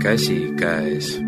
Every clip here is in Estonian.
käsikäes.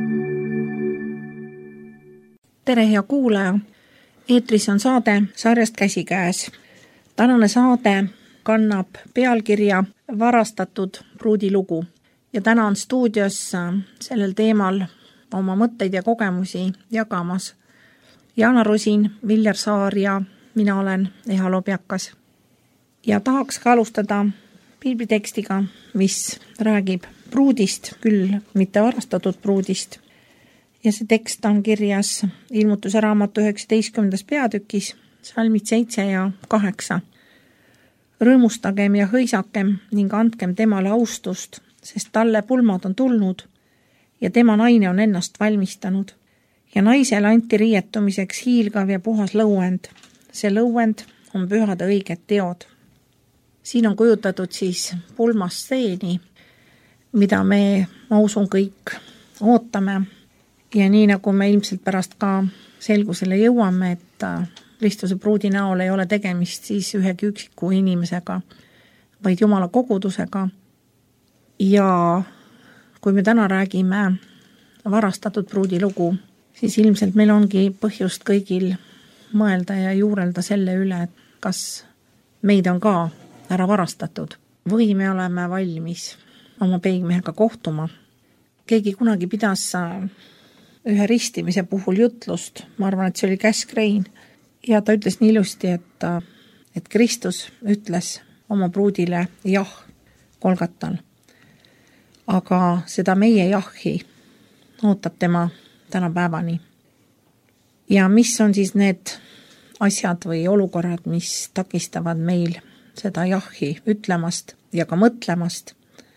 Tere, hea kuulaja! Eetris on saade sarjast Käsikäes. Tänane saade kannab pealkirja Varastatud pruudilugu ja täna on stuudios sellel teemal oma mõtteid ja kogemusi jagamas Jana Rusin, Viljar Saar ja mina olen Eha Lobjakas. Ja tahaks ka alustada piiblitekstiga, mis räägib pruudist, küll mitte varastatud pruudist. Ja see tekst on kirjas Ilmutuse raamatu 19. peatükis, salmid 7 ja 8. Rõõmustagem ja hõisakem ning andkem temale austust, sest talle pulmad on tulnud ja tema naine on ennast valmistanud. Ja naisele anti riietumiseks hiilgav ja puhas lõuend. See lõuend on pühade õiged teod. Siin on kujutatud siis pulmastseeni, mida ma usun kõik ootame. Ja nii nagu me ilmselt pärast ka selgusele jõuame, et Kristuse pruudi näol ei ole tegemist siis ühegi üksiku inimesega, vaid Jumala kogudusega. Ja kui me täna räägime varastatud pruudi lugu, siis ilmselt meil ongi põhjust kõigil mõelda ja juurelda selle üle, et kas meid on ka ära varastatud või me oleme valmis oma peigmehega kohtuma. Keegi kunagi pidas ühe ristimise puhul jutlust, ma arvan, et see oli Käsk Rein, ja ta ütles nii ilusti, et Kristus ütles oma pruudile jah Golgatal. Aga seda meie jahhi ootab tema tänapäevani. Ja mis on siis need asjad või olukorrad, mis takistavad meil seda jahhi ütlemast ja ka mõtlemast?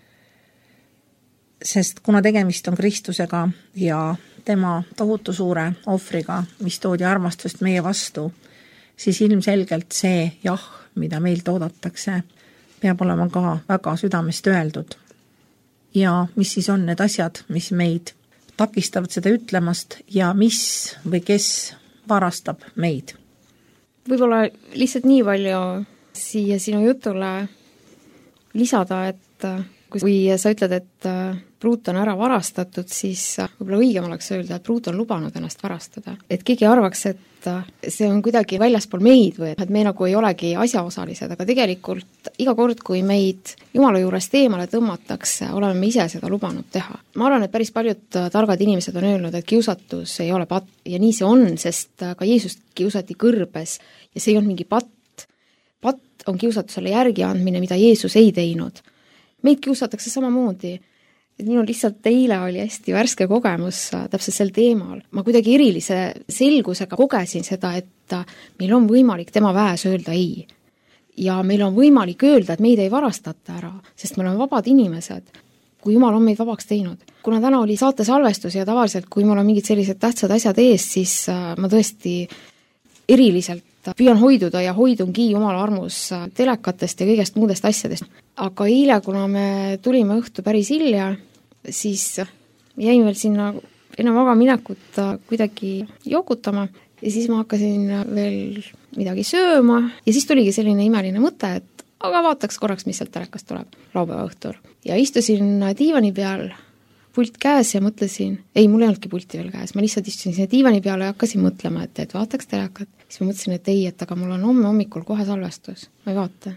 Sest kuna tegemist on Kristusega ja tema tohutu suure ohvriga, mis toodi armastust meie vastu, siis ilmselgelt see jah, mida meilt oodatakse, peab olema ka väga südamest öeldud. Ja mis siis on need asjad, mis meid takistavad seda ütlemast ja mis või kes varastab meid? Võib-olla lihtsalt nii palju siia sinu jutule lisada, et kui sa ütled, et pruut on ära varastatud, siis võib-olla õigem oleks öelda, et pruut on lubanud ennast varastada. Et keegi arvaks, et see on kuidagi väljaspool meid või et me nagu ei olegi asjaosalised, aga tegelikult iga kord, kui meid Jumala juurest eemale tõmmatakse, oleme me ise seda lubanud teha. Ma arvan, et päris paljud targad inimesed on öelnud, et kiusatus ei ole patt ja nii see on, sest ka Jeesust kiusati kõrbes ja see ei olnud mingi patt. Patt on kiusatusele järgi andmine, mida Jeesus ei teinud. Meid kiusatakse samamoodi. Minul lihtsalt eile oli hästi värske kogemus täpselt sel teemal. Ma kuidagi erilise selgusega kogesin seda, et meil on võimalik tema väes öelda ei. Ja meil on võimalik öelda, et meid ei varastata ära, sest me oleme vabad inimesed, kui Jumal on meid vabaks teinud. Kuna täna oli saate salvestus ja tavaliselt, kui mul on mingid sellised tähtsad asjad ees, siis ma tõesti eriliselt püüan hoiduda ja hoidungi Jumala armus telekatest ja kõigest muudest asjadest. Aga eile, kuna me tulime õhtu päris hilja, siis jäin veel sinna enne magaminekut kuidagi jokutama ja siis ma hakkasin veel midagi sööma ja siis tuligi selline imeline mõte, et aga vaataks korraks, mis sealt telekast tuleb laupäeva õhtul. Ja istusin diivani peal, pult käes ja mõtlesin, ei, mul ei olnudki pulti veel käes, ma lihtsalt istusin sinna diivani peale ja hakkasin mõtlema, et vaataks telekat. Siis ma mõtlesin, et ei, et aga mul on homme hommikul kohe salvestus, ma ei vaata.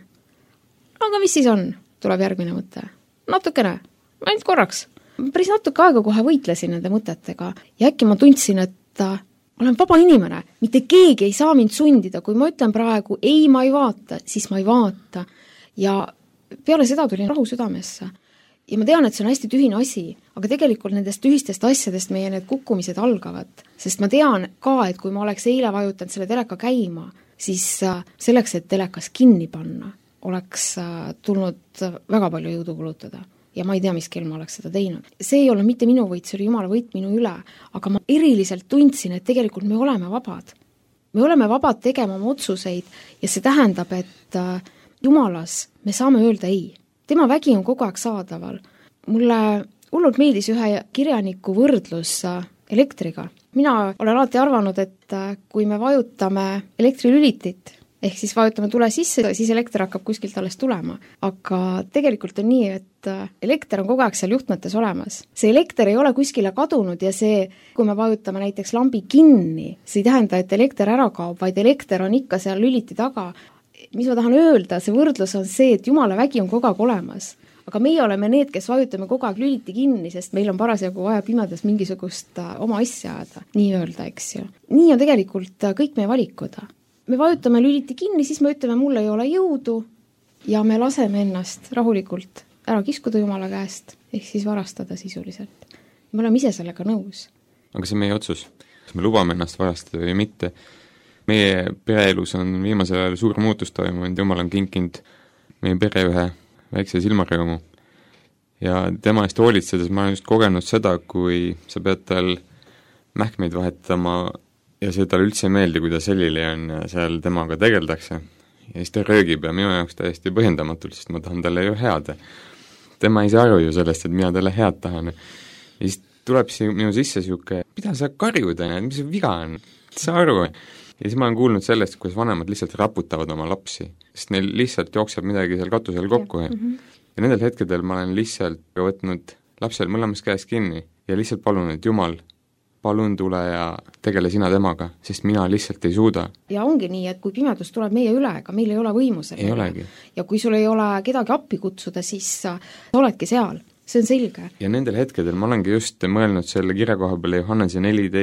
Aga mis siis on, tuleb järgmine mõte. Natukene, ainult korraks. Päris natuke aega kohe võitlesin nende mõtetega ja äkki ma tundsin, et olen vaba inimene, mitte keegi ei saa mind sundida, kui ma ütlen praegu, ei, ma ei vaata, siis ma ei vaata. Ja peale seda tulin rahu südamesse. Ja ma tean, et see on hästi tühine asi, aga tegelikult nendest tühistest asjadest meie need kukkumised algavad. Sest ma tean ka, et kui ma oleks eile vajutanud selle teleka käima, siis selleks, et telekas kinni panna, oleks tulnud väga palju jõudu kulutada. Ja ma ei tea, mis kell ma oleks seda teinud. See ei ole mitte minu võit, see oli Jumala võit minu üle, aga ma eriliselt tundsin, et tegelikult me oleme vabad. Me oleme vabad tegema oma otsuseid ja see tähendab, et Jumalas me saame öelda ei. Tema vägi on kogu aeg saadaval. Mulle hullult meeldis ühe kirjaniku võrdlus elektriga. Mina olen alati arvanud, et kui me vajutame elektrilülitit, ehk siis vajutame tule sisse, siis elekter hakkab kuskilt alles tulema. Aga tegelikult on nii, et elekter on kogu aeg seal juhtmetes olemas. See elekter ei ole kuskile kadunud ja see, kui me vajutame näiteks lambi kinni, see ei tähenda, et elekter ära kaob, vaid elekter on ikka seal lüliti taga. Mis ma tahan öelda, see võrdlus on see, et Jumala vägi on kogu aeg olemas. Aga meie oleme need, kes vajutame kogu aeg lüliti kinni, sest meil on parasjagu vaja pimedas mingisugust oma asja ajada, nii öelda, eks ju. Nii on tegelikult kõik meie valikud. Me vajutame lüliti kinni, siis me ütleme, mul ei ole jõudu ja me laseme ennast rahulikult ära kiskuda Jumala käest, ehk siis varastada sisuliselt. Me oleme ise sellega nõus. Aga see on meie otsus. Kas me lubame ennast varastada või mitte? Meie pereelus on viimasel ajal suur muutus toimunud, Jumal on kinkinud meie pere ühe väikse silmarõõmu. Ja tema eest hoolitsedes ma olen just kogenud seda, kui sa pead tal mähkmeid vahetama ja see talle üldse ei meeldi, kui ta selili on ja seal temaga tegeldakse. Ja siis ta röögib ja minu jaoks täiesti põhjendamatult, sest ma tahan talle ju head. Tema ei saa aru ju sellest, et mina talle head tahan. Ja siis tuleb minu sisse siuke, mida sa karjud, mis viga on? Sa aru? Ja siis ma olen kuulnud sellest, kuidas vanemad lihtsalt raputavad oma lapsi, sest neil lihtsalt jookseb midagi seal katusel kokku. Ja nendel hetkedel ma olen lihtsalt võtnud lapsel mõlemast käest kinni ja lihtsalt palun, et Jumal, palun tule ja tegele sina temaga, sest mina lihtsalt ei suuda. Ja ongi nii, et kui pimedus tuleb meie üle, ega meil ei ole võimu selle üle. Ja kui sul ei ole kedagi appi kutsuda, siis sa oledki seal. See on selge. Ja nendel hetkedel ma olengi just mõelnud selle kirja koha peale Johannese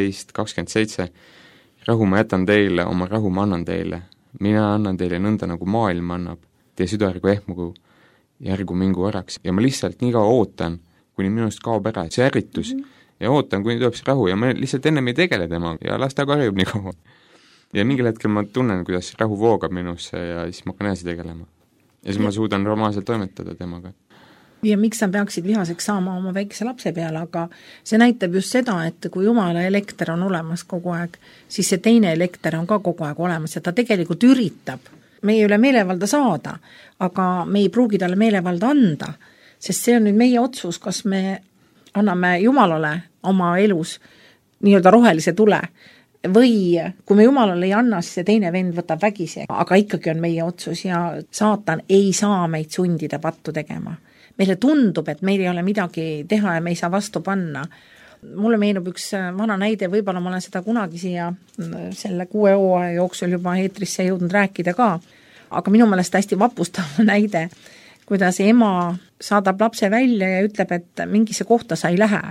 14:27. Rahu ma jätan teile, oma rahu ma annan teile. Mina annan teile nõnda, nagu maailm annab. Teie süda ärgu ehmugu, järgu mingu oraks. Ja ma lihtsalt nii kaua ootan, kuni minust kaob ära see ärritus. Ja ootan, kuni tuleb see rahu ja ma lihtsalt ennem ei tegele temaga ja las ta karjub nii kaua. Ja mingil hetkel ma tunnen, kuidas rahu voogab minusse ja siis ma hakkan edasi tegelema. Ja siis ma suudan normaalselt toimetada temaga. Ja miks sa peaksid vihaseks saama oma väikese lapse peale, aga see näitab just seda, et kui Jumala elekter on olemas kogu aeg, siis see teine elekter on ka kogu aeg olemas ja ta tegelikult üritab meie üle meelevalda saada, aga me ei pruugi talle meelevalda anda, sest see on nüüd meie otsus, kas me anname Jumalale oma elus nii-öelda rohelise tule või kui me Jumalale ei anna, siis see teine vend võtab vägisi, aga ikkagi on meie otsus ja saatan ei saa meid sundida pattu tegema. Meile tundub, et meil ei ole midagi teha ja me ei saa vastu panna. Mulle meenub üks vana näide, võib-olla ma olen seda kunagi siia selle 6 hooaja jooksul juba eetrisse jõudnud rääkida ka, aga minu meelest hästi vapustav näide, kuidas ema saadab lapse välja ja ütleb, et mingisse kohta sa ei lähe.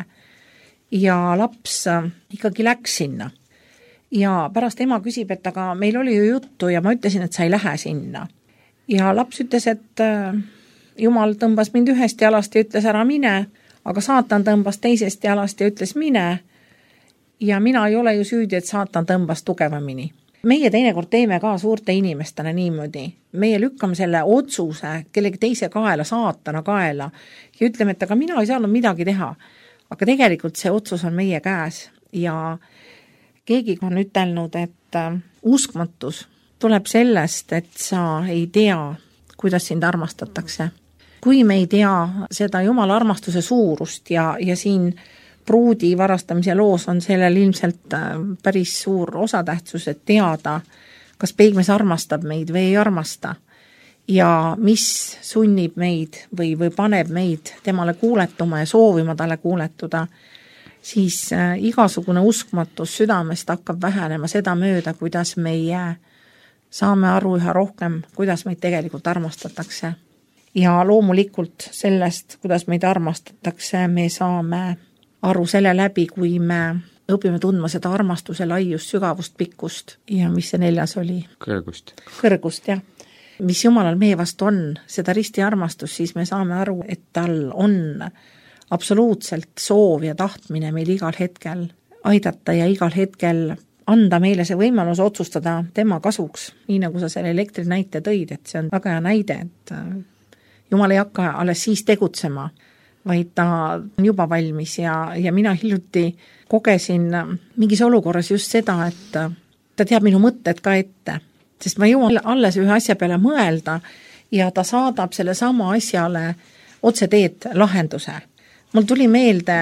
Ja laps ikkagi läks sinna. Ja pärast ema küsib, et aga meil oli ju juttu ja ma ütlesin, et sa ei lähe sinna. Ja laps ütles, et Jumal tõmbas mind ühest jalast ja ütles ära mine, aga saatan tõmbas teisest jalast ja ütles mine. Ja mina ei ole ju süüdi, et saatan tõmbas tugevamini. Meie teinekord teeme ka suurte inimestena niimoodi. Meie lükkame selle otsuse kellegi teise kaela, saatana kaela ja ütleme, et aga mina ei saanud midagi teha. Aga tegelikult see otsus on meie käes ja keegi on ütelnud, et uskmatus tuleb sellest, et sa ei tea, kuidas sind armastatakse. Kui me ei tea seda Jumala armastuse suurust ja siin pruudi varastamise loos on sellel ilmselt päris suur osatähtsus, et teada, kas peigmees armastab meid või ei armasta ja mis sunnib meid või paneb meid temale kuuletuma ja soovima talle kuuletuda, siis igasugune uskmatus südamest hakkab vähenema seda mööda, kuidas meie saame aru üha rohkem, kuidas meid tegelikult armastatakse. Ja loomulikult sellest, kuidas meid armastatakse, me saame aru selle läbi, kui me õpime tundma seda armastuse laiust, sügavust, pikkust ja mis see 4. oli? Kõrgust, jah. Mis Jumalal meie vastu on, seda risti armastust, siis me saame aru, et tal on absoluutselt soov ja tahtmine meil igal hetkel aidata ja igal hetkel anda meile see võimalus otsustada tema kasuks, nii nagu sa selle elektri näite tõid, et see on väga hea näide, et Jumal ei hakka alles siis tegutsema, vaid ta on juba valmis ja mina hiljuti kogesin mingis olukorras just seda, et ta teab minu mõtted ka ette, sest ma jõuan alles ühe asja peale mõelda ja ta saadab selle sama asjale otse teed lahenduse. Mul tuli meelde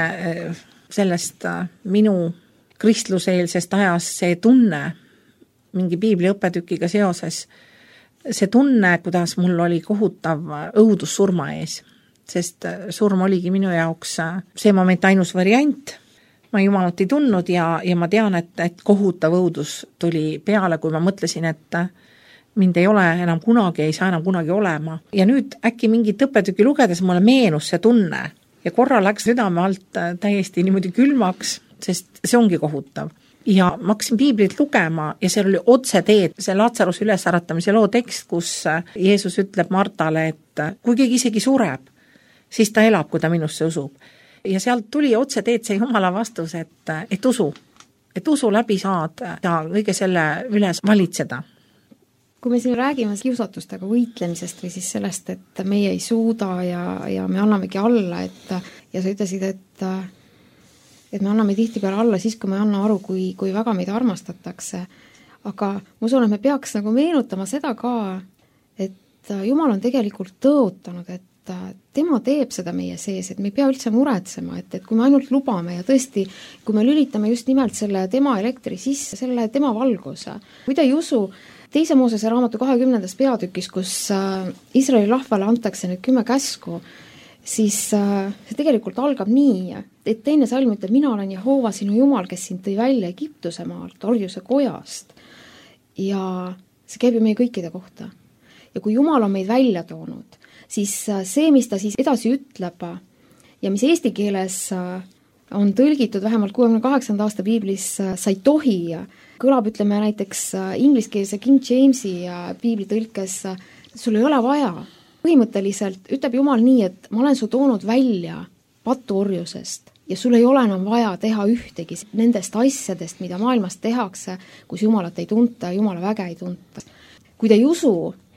sellest minu kristluseelsest ajast see tunne mingi piibli õppetükiga seoses, see tunne, kuidas mul oli kohutav õudus surma ees, sest surm oligi minu jaoks see moment ainus variant. Ma Jumalat ei tundnud ja ma tean, et kohutav õudus tuli peale, kui ma mõtlesin, et mind ei ole enam kunagi, ei saa enam kunagi olema. Ja nüüd äkki mingit õppetüki lugedes mulle meenus see tunne ja korra läks südame alt täiesti niimoodi külmaks, sest see ongi kohutav. Ja ma hakkasin piiblit lugema ja seal oli otse teed, see Laatsaruse ülesäratamise loo tekst, kus Jeesus ütleb Martale, et kui keegi isegi sureb, siis ta elab, kui ta minusse usub. Ja sealt tuli otse teed see Jumala vastus, et usu läbi saad ja kõige selle üles valitseda. Kui me siin räägime kiusatustega võitlemisest või siis sellest, et meie ei suuda ja me annamegi alla, ja sa ütlesid, et me anname tihtipeale alla siis, kui me anna aru, kui väga meid armastatakse. Aga ma usun, et me peaks nagu meenutama seda ka, et Jumal on tegelikult tõotanud, et tema teeb seda meie sees, et me ei pea üldse muretsema, et kui me ainult lubame ja tõesti, kui me lülitame just nimelt selle tema elektri sisse, selle tema valguse. Kui ta ei usu, 2. Moosese raamatu 20. peatükis, kus Iisraeli rahvale antakse need 10 käsku, siis see tegelikult algab nii, et 2. salm ütleb, mina olen Jehova sinu Jumal, kes sind tõi välja Egiptuse maalt, orjuse kojast. Ja see käib ju meie kõikide kohta. Ja kui Jumal on meid välja toonud, siis see, mis ta siis edasi ütleb ja mis eesti keeles on tõlgitud vähemalt 68. aasta piiblis sa ei tohi, kõlab ütleme näiteks ingliskeelse King Jamesi piiblitõlkes, sul ei ole vaja. Põhimõtteliselt ütleb Jumal nii, et ma olen su toonud välja patuorjusest ja sul ei ole enam vaja teha ühtegi nendest asjadest, mida maailmas tehakse, kus Jumalat ei tunta ja Jumala väge ei tunta. Kui te ei usu,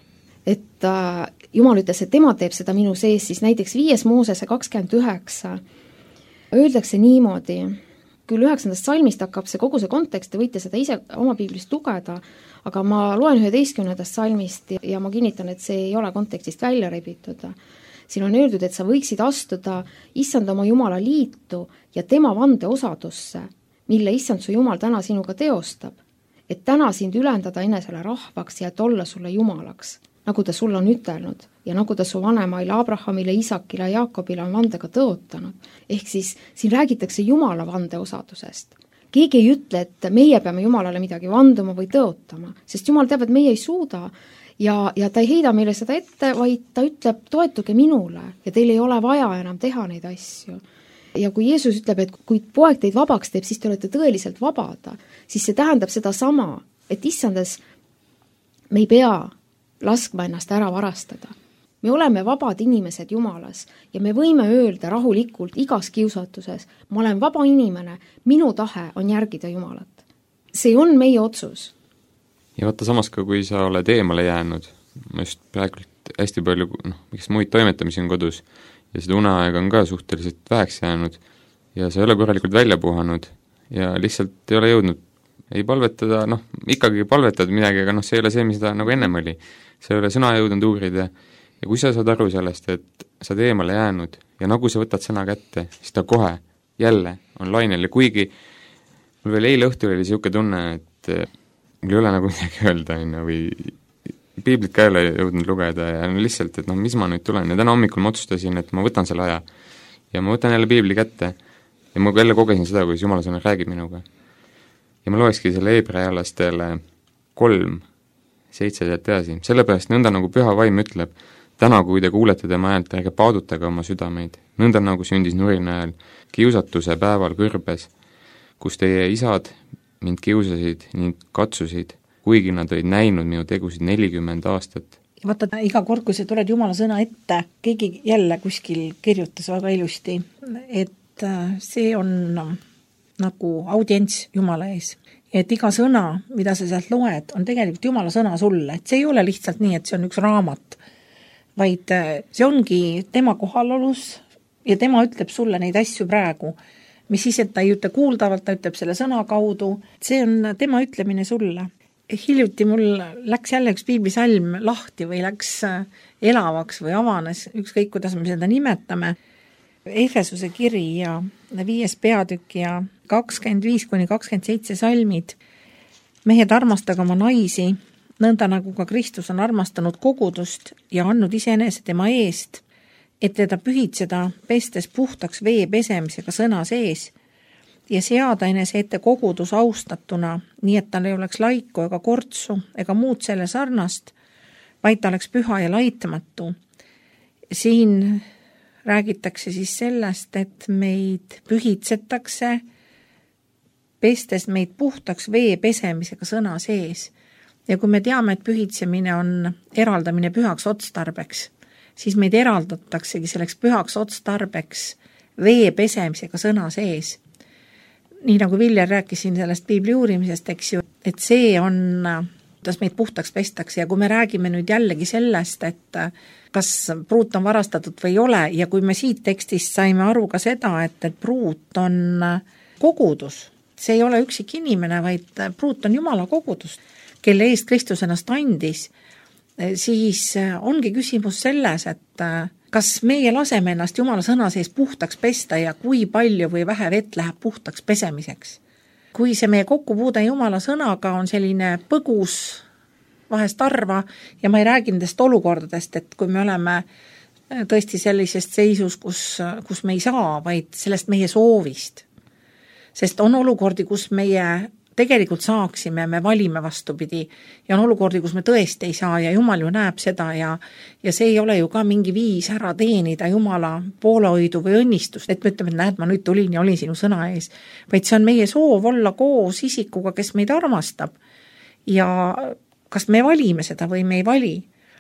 et Jumal ütles, et tema teeb seda minu sees, siis näiteks 5. Moosese 29 öeldakse niimoodi, küll 9. salmist hakkab see kogu see kontekst, te võite seda ise oma piiblist lugeda, aga ma loen 11. salmist ja ma kinnitan, et see ei ole kontekstist välja rebitud. Siin on öeldud, et sa võiksid astuda issand oma Jumala liitu ja tema vande osadusse, mille issand su Jumal täna sinuga teostab, et täna sind ülendada enesele rahvaks ja et olla sulle Jumalaks, nagu ta sulle on ütelnud ja nagu ta su vanemaile Abrahamile, Isakile ja Jaakobile on vandega tõotanud. Ehk siis siin räägitakse Jumala vande osadusest. Keegi ei ütle, et meie peame Jumalale midagi vanduma või tõotama, sest Jumal teab, et meie ei suuda ja ta ei heida meile seda ette, vaid ta ütleb, toetuge minule ja teil ei ole vaja enam teha neid asju. Ja kui Jeesus ütleb, et kui poeg teid vabaks teeb, siis te olete tõeliselt vabada, siis see tähendab seda sama, et issandes me ei pea laskma ennast ära varastada. Me oleme vabad inimesed Jumalas ja me võime öelda rahulikult igas kiusatuses, ma olen vaba inimene, minu tahe on järgida Jumalat. See on meie otsus. Ja vaata samas ka, kui sa oled eemale jäänud, ma just praegult hästi palju miks muid toimetamisi on kodus ja seda uneaega on ka suhteliselt väheks jäänud ja sa ei ole korralikult välja puhanud ja lihtsalt ei ole jõudnud ei palvetada, ikkagi palvetad midagi, aga see ei ole see, mis ta nagu ennem oli. Sa ei ole sõna jõudnud uurida ja kui sa saad aru sellest, et sa oled eemale jäänud ja nagu sa võtad sõna kätte, siis ta kohe jälle on lainel ja kuigi mul veel eile õhtul oli niisugune tunne, et mul ei ole nagu midagi öelda või piiblit ka ei ole jõudnud lugeda ja lihtsalt, et mis ma nüüd tulen ja täna hommikul ma otsustasin, et ma võtan selle aja ja ma võtan jälle piibli kätte ja ma jälle kogesin seda, kuidas Jumala sõna räägib minuga. Ja ma loekski selle Hebrealastele 3:7 sealt edasi. Sellepärast nõnda nagu püha vaim ütleb, täna kui te kuulete tema häält, ärge paadutage oma südameid. Nõnda nagu sündis nurina ajal, kiusatuse päeval kõrbes, kus teie isad mind kiusasid ning katsusid, kuigi nad olid näinud minu tegusid 40 aastat. Vaata, iga kord, kui sa tuled Jumala sõna ette, keegi jälle kuskil kirjutas väga ilusti, et see on nagu audients Jumala ees. Ja et iga sõna, mida sa sealt loed, on tegelikult Jumala sõna sulle. Et see ei ole lihtsalt nii, et see on üks raamat, vaid see ongi tema kohalolus ja tema ütleb sulle neid asju praegu, mis siis, et ta ei ütle kuuldavalt, ta ütleb selle sõna kaudu. See on tema ütlemine sulle. Hiljuti mul läks jälle üks piiblisalm lahti või läks elavaks või avanes, ükskõik kuidas me seda nimetame. Efesuse kiri ja 5. peatükk ja 25-27 salmid. Mehed, armastage oma naisi nõnda nagu ka Kristus on armastanud kogudust ja andnud iseenese tema eest, et teda pühitseda, pestes puhtaks vee pesemisega sõna sees ja seada enese ette kogudus austatuna, nii et tal ei oleks laiku ega kortsu ega muud selle sarnast, vaid ta oleks püha ja laitmatu. Siin räägitakse siis sellest, et meid pühitsetakse, pestes meid puhtaks vee pesemisega sõna sees. Ja kui me teame, et pühitsemine on eraldamine pühaks otstarbeks, siis meid eraldataksegi selleks pühaks otstarbeks vee pesemisega sõna sees. Nii nagu Viljar rääkis siin sellest piibli uurimisest, eks ju, et see on, kuidas meid puhtaks pestakse ja kui me räägime nüüd jällegi sellest, et kas pruut on varastatud või ei ole ja kui me siit tekstist saime aru ka seda, et pruut on kogudus, see ei ole üksik inimene, vaid pruut on Jumala kogudus, kelle eest Kristus ennast andis, siis ongi küsimus selles, et kas meie laseme ennast Jumala sõna sees puhtaks pesta ja kui palju või vähe vett läheb puhtaks pesemiseks. Kui see meie kokkupuude Jumala sõnaga on selline põgus, vahest arva ja ma ei räägi nendest olukordadest, et kui me oleme tõesti sellisest seisus, kus me ei saa, vaid sellest meie soovist. Sest on olukordi, kus meie tegelikult saaksime, me valime vastupidi ja on olukordi, kus me tõesti ei saa ja Jumal ju näeb seda ja see ei ole ju ka mingi viis ära teenida Jumala poolehoidu või õnnistust, et me ütleme, et näed, ma nüüd tulin ja olin sinu sõna ees, vaid see on meie soov olla koos isikuga, kes meid armastab ja kas me valime seda või me ei vali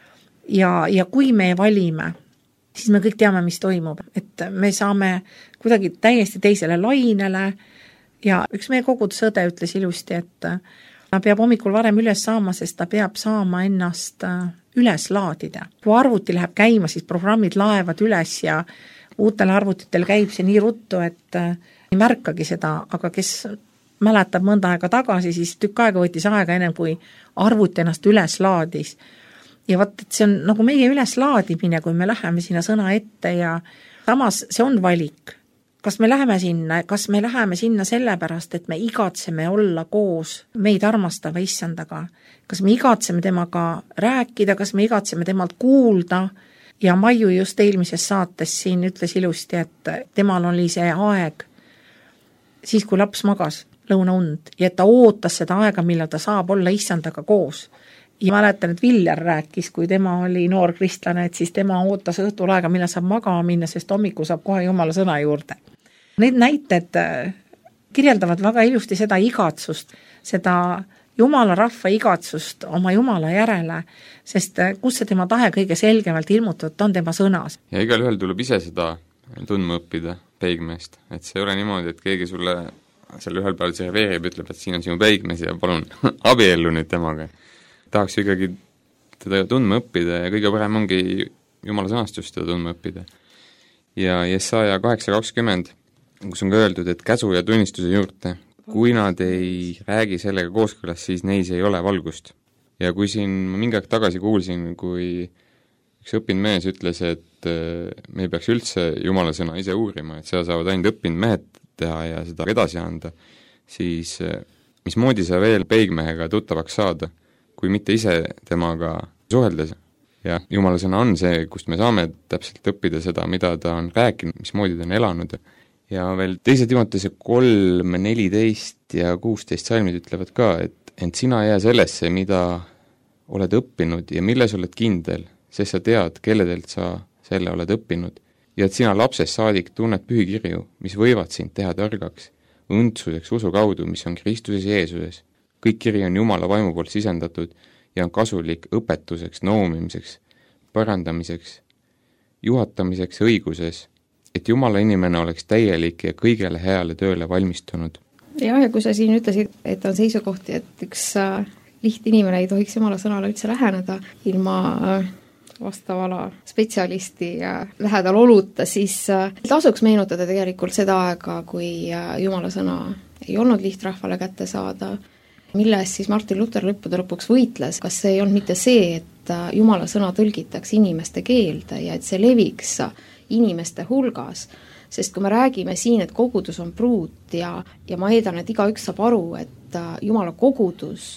ja kui me valime, siis me kõik teame, mis toimub, et me saame kuidagi täiesti teisele lainele ja üks meie kogudusõde ütles ilusti, et ta peab hommikul varem üles saama, sest ta peab saama ennast üles laadida. Kui arvuti läheb käima, siis programmid laevad üles ja uutel arvutitel käib see nii ruttu, et ei märkagi seda, aga kes mäletab mõnda aega tagasi, siis tükk aega võttis aega ennem, kui arvuti ennast üles laadis. Ja vaat, et see on nagu meie üleslaadimine, kui me läheme sinna sõna ette ja samas see on valik. Kas me läheme sinna sellepärast, et me igatseme olla koos meid armastava issandaga? Kas me igatseme temaga rääkida, kas me igatseme temalt kuulda? Ja Maiu just eelmises saates siin ütles ilusti, et temal oli see aeg siis, kui laps magas lõunaund ja et ta ootas seda aega, millal ta saab olla issandaga koos. Ja mäletan, et Viljar rääkis, kui tema oli noor kristlane, et siis tema ootas õhtul aega, millal saab magama minna, sest hommikul saab kohe Jumala sõna juurde. Need näited kirjeldavad väga ilusti seda igatsust, seda Jumala rahva igatsust oma Jumala järele, sest kus see tema tahe kõige selgemalt ilmutatud, on tema sõnas. Ja igal ühel tuleb ise seda tundma õppida peigmeest, et see ei ole niimoodi, et keegi sulle selle ühel päeval serveerib, ütleb, et siin on sinu peigmees ja palun abiellu nüüd temaga. Tahaks ikkagi teda tundma õppida ja kõige parem ongi Jumala sõnastust teda tundma õppida. Ja Jesaja 8:20, kus on ka öeldud, et käsu ja tunnistuse juurde, kui nad ei räägi sellega kooskõlas, siis neis ei ole valgust. Ja kui siin ma mingi aeg tagasi kuulsin, kui üks õppinud mees ütles, et me ei peaks üldse Jumala sõna ise uurima, et seda saavad ainult õppinud mehed teha ja seda edasi anda, siis mismoodi sa veel peigmehega tuttavaks saada, kui mitte ise temaga suheldes. Ja Jumala sõna on see, kust me saame täpselt õppida seda, mida ta on rääkinud, mismoodi ta on elanud. Ja veel 2. Timotese 3, 14 ja 16 salmid ütlevad ka, et sina jää sellesse, mida oled õppinud ja milles oled kindel, sest sa tead, kelledelt sa selle oled õppinud. Ja et sina lapsest saadik tunned pühikirju, mis võivad sind teha targaks, õndsuseks usu kaudu, mis on Kristuses Jeesuses. Kõik kiri on Jumala vaimu poolt sisendatud ja on kasulik õpetuseks, noomimiseks, parandamiseks, juhatamiseks õiguses, et Jumala inimene oleks täielik ja kõigele heale tööle valmistunud. Ja kui sa siin ütlesid, et on seisukohti, et üks lihtinimene ei tohiks Jumala sõnale üldse läheneda ilma vastavala spetsialisti lähedal oluta, siis tasuks meenutada tegelikult seda aega, kui Jumala sõna ei olnud lihtrahvale kätte saada, milles siis Martin Luther lõppude lõpuks võitles. Kas see ei olnud mitte see, et Jumala sõna tõlgitakse inimeste keelde ja et see leviks inimeste hulgas, sest kui me räägime siin, et kogudus on pruut ja ma eeldan, et igaüks saab aru, et Jumala kogudus,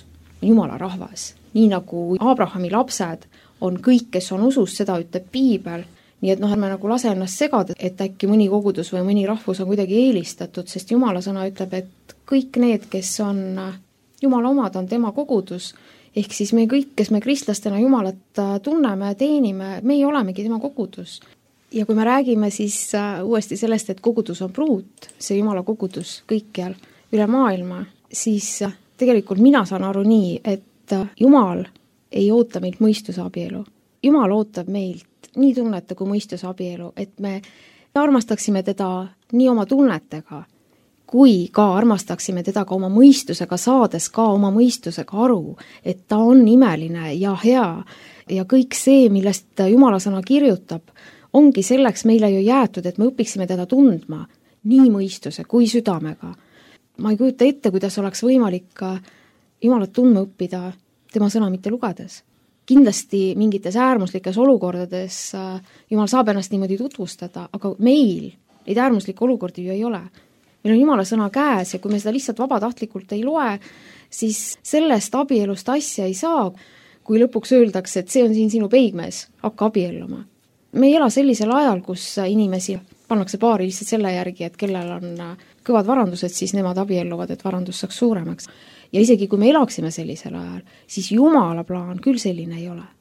on Jumala rahvas. Nii nagu Abrahami lapsed on kõik, kes on usus, seda ütleb Piibel, nii et ärme nagu lase ennast segada, et äkki mõni kogudus või mõni rahvus on kuidagi eelistatud, sest Jumala sõna ütleb, et kõik need, kes on Jumala omad, on tema kogudus, ehk siis me kõik, kes me kristlastena Jumalat tunneme, teenime, meie olemegi tema kogudus. Ja kui me räägime siis uuesti sellest, et kogudus on pruut, see Jumala kogudus kõikjal üle maailma, siis tegelikult mina saan aru nii, et Jumal ei oota meilt mõistusabielu. Jumal ootab meilt nii tunnete kui mõistusabielu, et me armastaksime teda nii oma tunnetega, kui ka armastaksime teda ka oma mõistusega, saades ka oma mõistusega aru, et ta on imeline ja hea ja kõik see, millest Jumala sõna kirjutab, ongi selleks meile ju jäetud, et me õpiksime teda tundma nii mõistuse kui südamega. Ma ei kujuta ette, kuidas oleks võimalik Jumalat tundma õppida tema sõna mitte lugedes. Kindlasti mingites äärmuslikes olukordades Jumal saab ennast niimoodi tutvustada, aga meil neid äärmuslikke olukordi ju ei ole. Meil on Jumala sõna käes ja kui me seda lihtsalt vabatahtlikult ei loe, siis sellest abielust asja ei saa, kui lõpuks öeldakse, et see on siin sinu peigmees, hakka abielluma. Me ei ela sellisel ajal, kus inimesi pannakse paari lihtsalt selle järgi, et kellel on kõvad varandused, siis nemad abielluvad, et varandus saaks suuremaks. Ja isegi kui me elaksime sellisel ajal, siis Jumala plaan küll selline ei ole.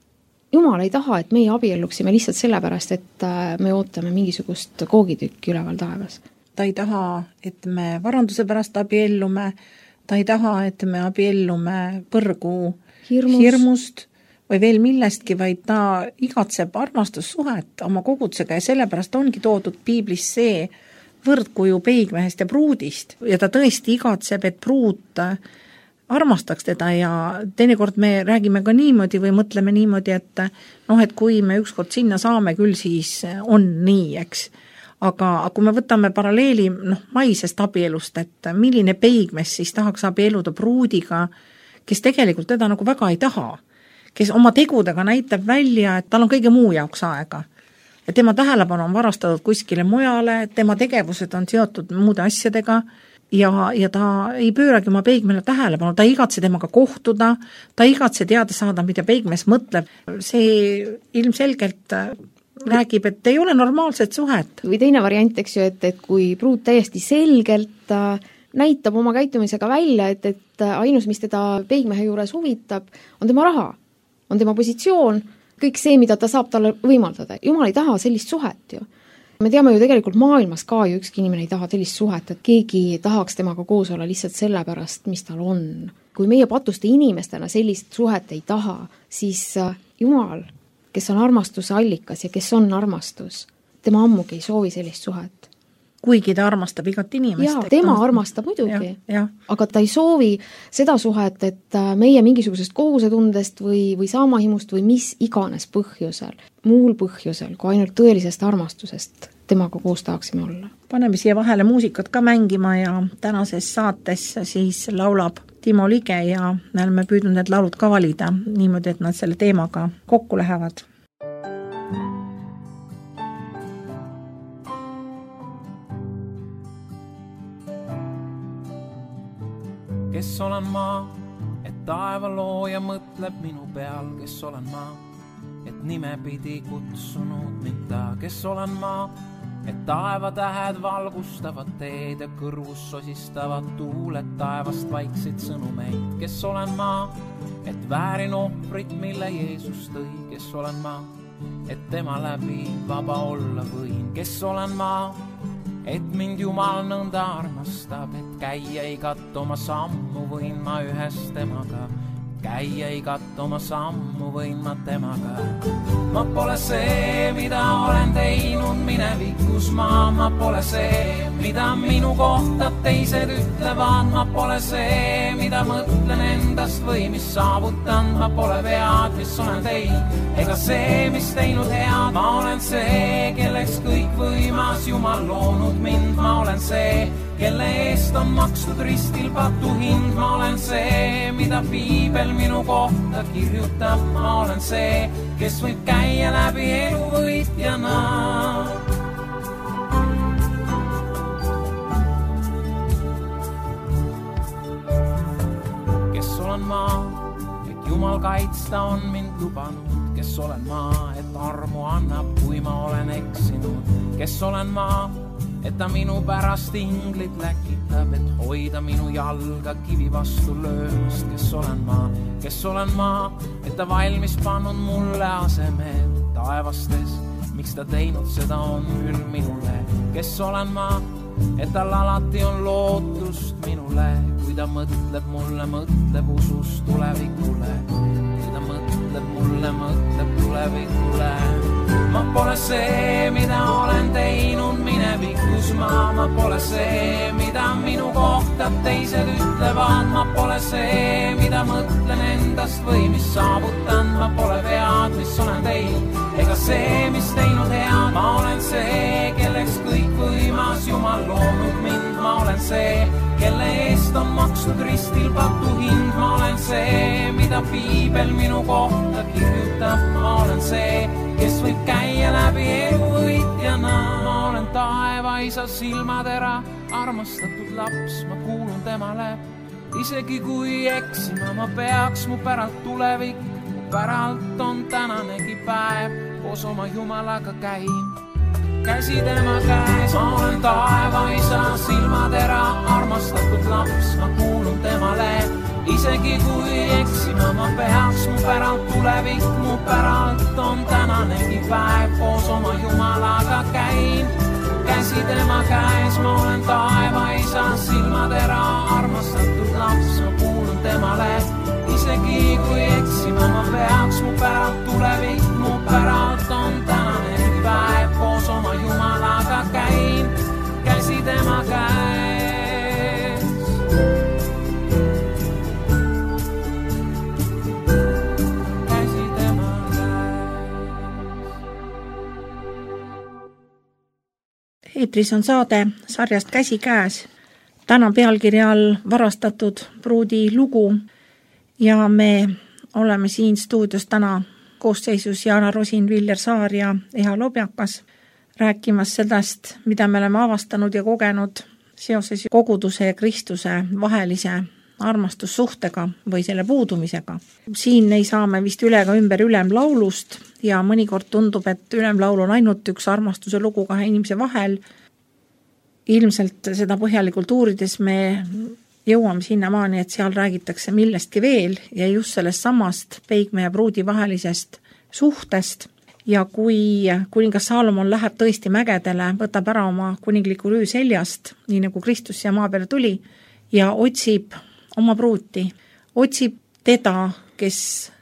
Jumal ei taha, et meie abielluksime lihtsalt sellepärast, et me ootame mingisugust koogitükki üleval taevas. Ta ei taha, et me varanduse pärast abiellume, ta ei taha, et me abiellume põrgu hirmust või veel millestki, vaid ta igatseb armastussuhet oma kogudusega ja sellepärast ongi toodud Piiblis see võrdkuju peigmehest ja pruudist ja ta tõesti igatseb, et pruut armastaks teda ja teinekord me räägime ka niimoodi või mõtleme niimoodi, et kui me ükskord sinna saame, küll siis on nii, eks. Aga kui me võtame paralleeli maisest abielust, et milline peigmees siis tahaks abielluda pruudiga, kes tegelikult teda nagu väga ei taha, kes oma tegudega näitab välja, et tal on kõige muu jaoks aega. Ja tema tähelepanu on varastatud kuskile mujale, tema tegevused on seotud muude asjadega ja ta ei pööragi oma peigmele tähelepanu, ta ei igatse temaga kohtuda, ta ei igatse teada saada, mida peigmees mõtleb. See ilmselgelt räägib, et ei ole normaalset suhet. Või teine variant, eks ju, et kui pruut täiesti selgelt näitab oma käitumisega välja, et ainus, mis teda peigmehe juures huvitab, on tema raha, on tema positsioon, kõik see, mida ta saab talle võimaldada. Jumal ei taha sellist suhet ju. Me teame ju tegelikult maailmas ka ju ükski inimene ei taha sellist suhet, et keegi tahaks temaga koos olla lihtsalt sellepärast, mis tal on. Kui meie patuste inimestena sellist suhet ei taha, siis Jumal, kes on armastuse allikas ja kes on armastus, tema ammugi ei soovi sellist suhet. Kuigi ta armastab igat inimest. Jaa, tema armastab muidugi, aga ta ei soovi seda suhet, et meie mingisugusest kohusetundest või saamahimust või mis iganes põhjusel, muul põhjusel, kui ainult tõelisest armastusest temaga koos tahaksime olla. Paneme siia vahele muusikat ka mängima ja tänases saates siis laulab Timo Lige ja me oleme püüdnud need laulud ka valida niimoodi, et nad selle teemaga kokku lähevad. Kes olen ma, et taeva looja mõtleb minu peal, kes olen ma, et nime pidi kutsunud mind ta, kes olen ma, et taeva tähed valgustavad teed ja kõrvus sosistavad tuuled taevast vaikseid sõnumeid, kes olen ma, et väärin ohvrit, mille Jeesus tõi, kes olen ma, et tema läbi vaba olla võin, kes olen ma, et mind Jumal nõnda armastab, et käia igat oma sammu võin ma ühes temaga, käia igat oma sammu võin ma temaga. Ma pole see, mida olen teinud minevikus ma pole see, mida minu kohta teised ütlevad, ma pole see, mida mõtlen endast või mis saavutan, ma pole vead, mis olen teinud, ega see, mis teinud head, ma olen see, kelleks kõik võimas Jumal loonud mind, ma olen see, kelle eest on makstud ristil patu hind, ma olen see, mida Piibel minu kohta kirjutab, ma olen see, kes võib käia läbi elu võitjana. Kes olen ma, Jumal kaitsta on mind lubanud. Kes olen ma, et armu annab, kui ma olen eksinud? Kes olen ma, et ta minu pärast inglid läkitab, et hoida minu jalga kivi vastu löömast? Kes olen ma, et ta valmis pannud mulle asemed taevastes? Miks ta teinud seda on küll minule? Kes olen ma, et tal alati on lootust minule, kui ta mõtleb mulle, mõtleb usus tulevikule, kui ta mõtleb mulle, mõtleb tulevikule. Ma pole see, mida olen teinud minevikus, ma pole see, mida minu kohta teised ütlevad, ma pole see, mida mõtlen endast või mis saavutan, ma pole vead, mis olen teinud, ega see, mis teinud head, ma olen see, kelleks kõikvõimas Jumal loonud mind, ma olen see, kelle eest on maksnud ristil patu hind, ma olen see, mida piibel minu kohta kirjutab, ma olen see, kes võib käia läbi elu võitjana, ma olen taevaisa silmatera, armastatud laps, ma kuulun temale, isegi kui eksima ma peaks, mu päralt tulevik, mu päralt on tänanegi päev, koos oma Jumalaga käin, käsi tema käes, ma olen taevaisa silmatera, armastatud laps, ma kuulun temale, isegi kui eksima ma peaks, mu päralt tulevik, mu päralt on tänanegi päev, koos oma Jumalaga käin, käsi tema käes, ma olen taevaisa silmatera, armastatud laps, ma kuulun temale, isegi kui eksima ma peaks, mu päralt tulevik, mu päralt on tänanegi päev, koos oma Jumalaga käin, käsi tema käes. Eetris on saade sarjast Käsi käes. Täna pealkirja all varastatud pruudi lugu ja me oleme siin stuudios täna koosseisus Jaana Rosin, Viljar Saar ja Eha Lobjakas rääkimas sellest, mida me oleme avastanud ja kogenud seoses koguduse ja Kristuse vahelise armastussuhtega või selle puudumisega. Siin ei saa me vist üle ega ümber ülemlaulust ja mõnikord tundub, et ülemlaul on ainult üks armastuse lugu kahe inimese vahel. Ilmselt seda põhjalikult uurides me jõuame sinnamaani, et seal räägitakse millestki veel ja just sellest samast peigme ja pruudi vahelisest suhtest. Ja kui kuningas Saalomon läheb tõesti mägedele, võtab ära oma kuningliku rüü seljast, nii nagu Kristus siia maa peale tuli, ja otsib oma pruuti, otsib teda, kes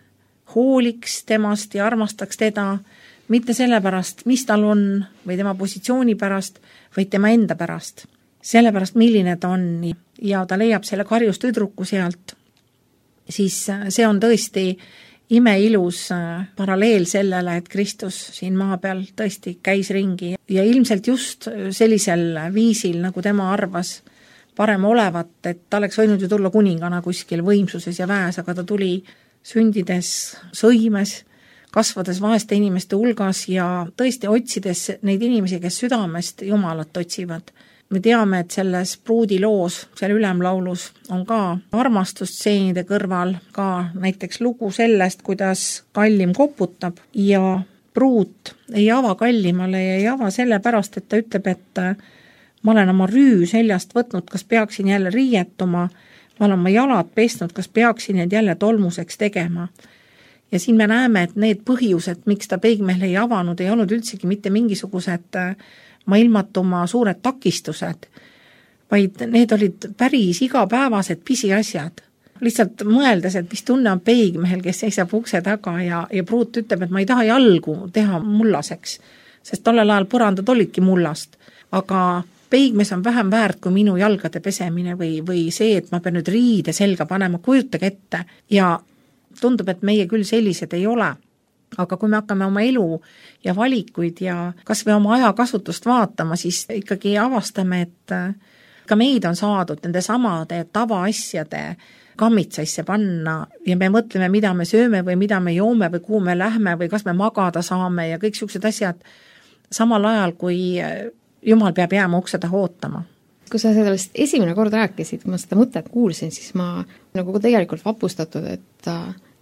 hooliks temast ja armastaks teda, mitte sellepärast, mis tal on või tema positsiooni pärast, vaid tema enda pärast. Sellepärast, milline ta on ja ta leiab selle karjus tüdruku sealt, siis see on tõesti imeilus paralleel sellele, et Kristus siin maa peal tõesti käis ringi ja ilmselt just sellisel viisil, nagu tema arvas, parem olevat, et ta oleks võinud ju tulla kuningana kuskil võimsuses ja väes, aga ta tuli sündides sõimes, kasvades vaeste inimeste hulgas ja tõesti otsides neid inimesi, kes südamest Jumalat otsivad. Me teame, et selles pruudi loos, seal ülemlaulus on ka armastusstseenide kõrval ka näiteks lugu sellest, kuidas kallim koputab ja pruut ei ava kallimale ja ei ava sellepärast, et ta ütleb, et ma olen oma rüü seljast võtnud, kas peaksin jälle riietuma, ma olen oma jalad pesnud, kas peaksin need jälle tolmuseks tegema. Ja siin me näeme, et need põhjused, miks ta peigmehele ei avanud, ei olnud üldsegi mitte mingisugused maailmatuma suured takistused, vaid need olid päris igapäevased pisiasjad. Lihtsalt mõeldes, et mis tunne on peigmehel, kes seisab ukse taga ja pruut ütleb, et ma ei taha jalgu teha mullaseks, sest tollel ajal põrandad olidki mullast, aga peigmes on vähem väärt kui minu jalgade pesemine või see, et ma pean nüüd riide selga panema, kujutage ette. Ja tundub, et meie küll sellised ei ole. Aga kui me hakkame oma elu ja valikuid ja kas või oma ajakasutust vaatama, siis ikkagi avastame, et ka meid on saadud nende samade tavaasjade kammitsaisse panna ja me mõtleme, mida me sööme või mida me joome või kuhu me lähme või kas me magada saame ja kõik sellised asjad samal ajal, kui Jumal peab jääma ukse taha ootama. Kui sa sellest esimene kord rääkisid, kui ma seda mõtet kuulsin, siis ma nagu tegelikult vapustatud, et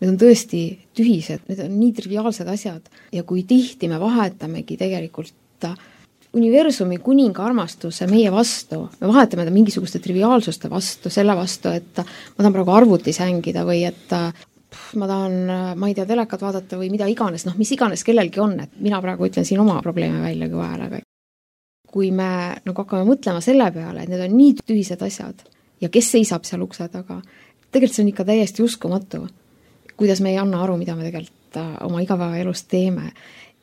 need on tõesti tühised, need on nii triviaalsed asjad ja kui tihti me vahetamegi tegelikult universumi kuninga armastuse meie vastu, me vahetame ta mingisuguste triviaalsuste vastu, selle vastu, et ma tahan praegu arvutis hängida või et ma tahan, ma ei tea, telekat vaadata või mida iganes, mis iganes kellelgi on, et mina praegu ütlen siin oma probleeme välja kõva häälega. Kui me hakkame mõtlema selle peale, et need on nii tühised asjad ja kes seisab seal ukse taga, tegelikult see on ikka täiesti uskumatu, kuidas me ei anna aru, mida me tegelikult oma igapäevaelus teeme.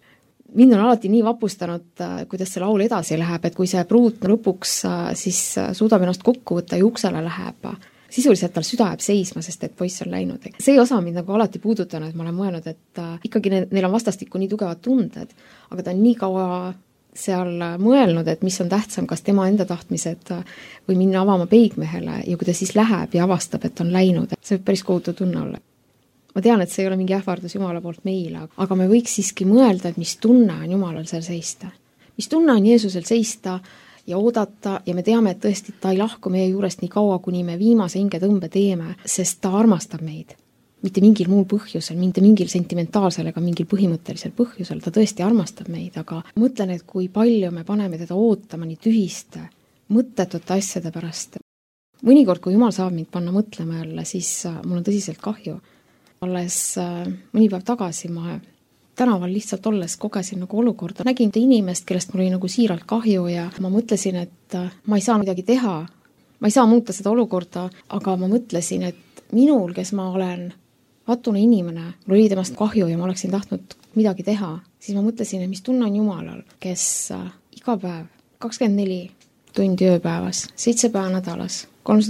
Mind on alati nii vapustanud, kuidas see laul edasi läheb, et kui see pruut lõpuks siis suudab ennast kokku võtta ja uksele läheb, sisuliselt tal süda jääb seisma, sest et poiss on läinud. See osa mind alati puudutanud, et ma olen mõelnud, et ikkagi neil on vastastikku nii tugevad tunded, aga ta on nii kaua seal mõelnud, et mis on tähtsam, kas tema enda tahtmised või minna avama peigmehele ja kui ta siis läheb ja avastab, et on läinud. See võib päris kohutav tunne olla. Ma tean, et see ei ole mingi ähvardus Jumala poolt meile, aga me võiks siiski mõelda, et mis tunne on Jumalal seal seista. Mis tunne on Jeesusel seista ja oodata ja me teame, et tõesti ta ei lahku meie juurest nii kaua, kuni me viimase hingetõmbe teeme, sest ta armastab meid. Mitte mingil muul põhjusel, mitte mingil sentimentaalsel ega mingil põhimõttelisel põhjusel, ta tõesti armastab meid, aga mõtlen, et kui palju me paneme teda ootama nii tühiste, mõttetute asjade pärast. Mõnikord, kui Jumal saab mind panna mõtlema jälle, siis mul on tõsiselt kahju. Alles mõni päev tagasi ma tänaval lihtsalt olles kogesin olukorda. Nägin inimest, kellest mul oli siiralt kahju ja ma mõtlesin, et ma ei saa midagi teha. Ma ei saa muuta seda olukorda, aga ma mõtlesin, et minul, kes ma olen vatune inimene, mul oli temast kahju ja ma oleksin tahtnud midagi teha, siis ma mõtlesin, et mis tunne on Jumalal, kes iga päev 24 tundi ööpäevas, 7 päeva nädalas,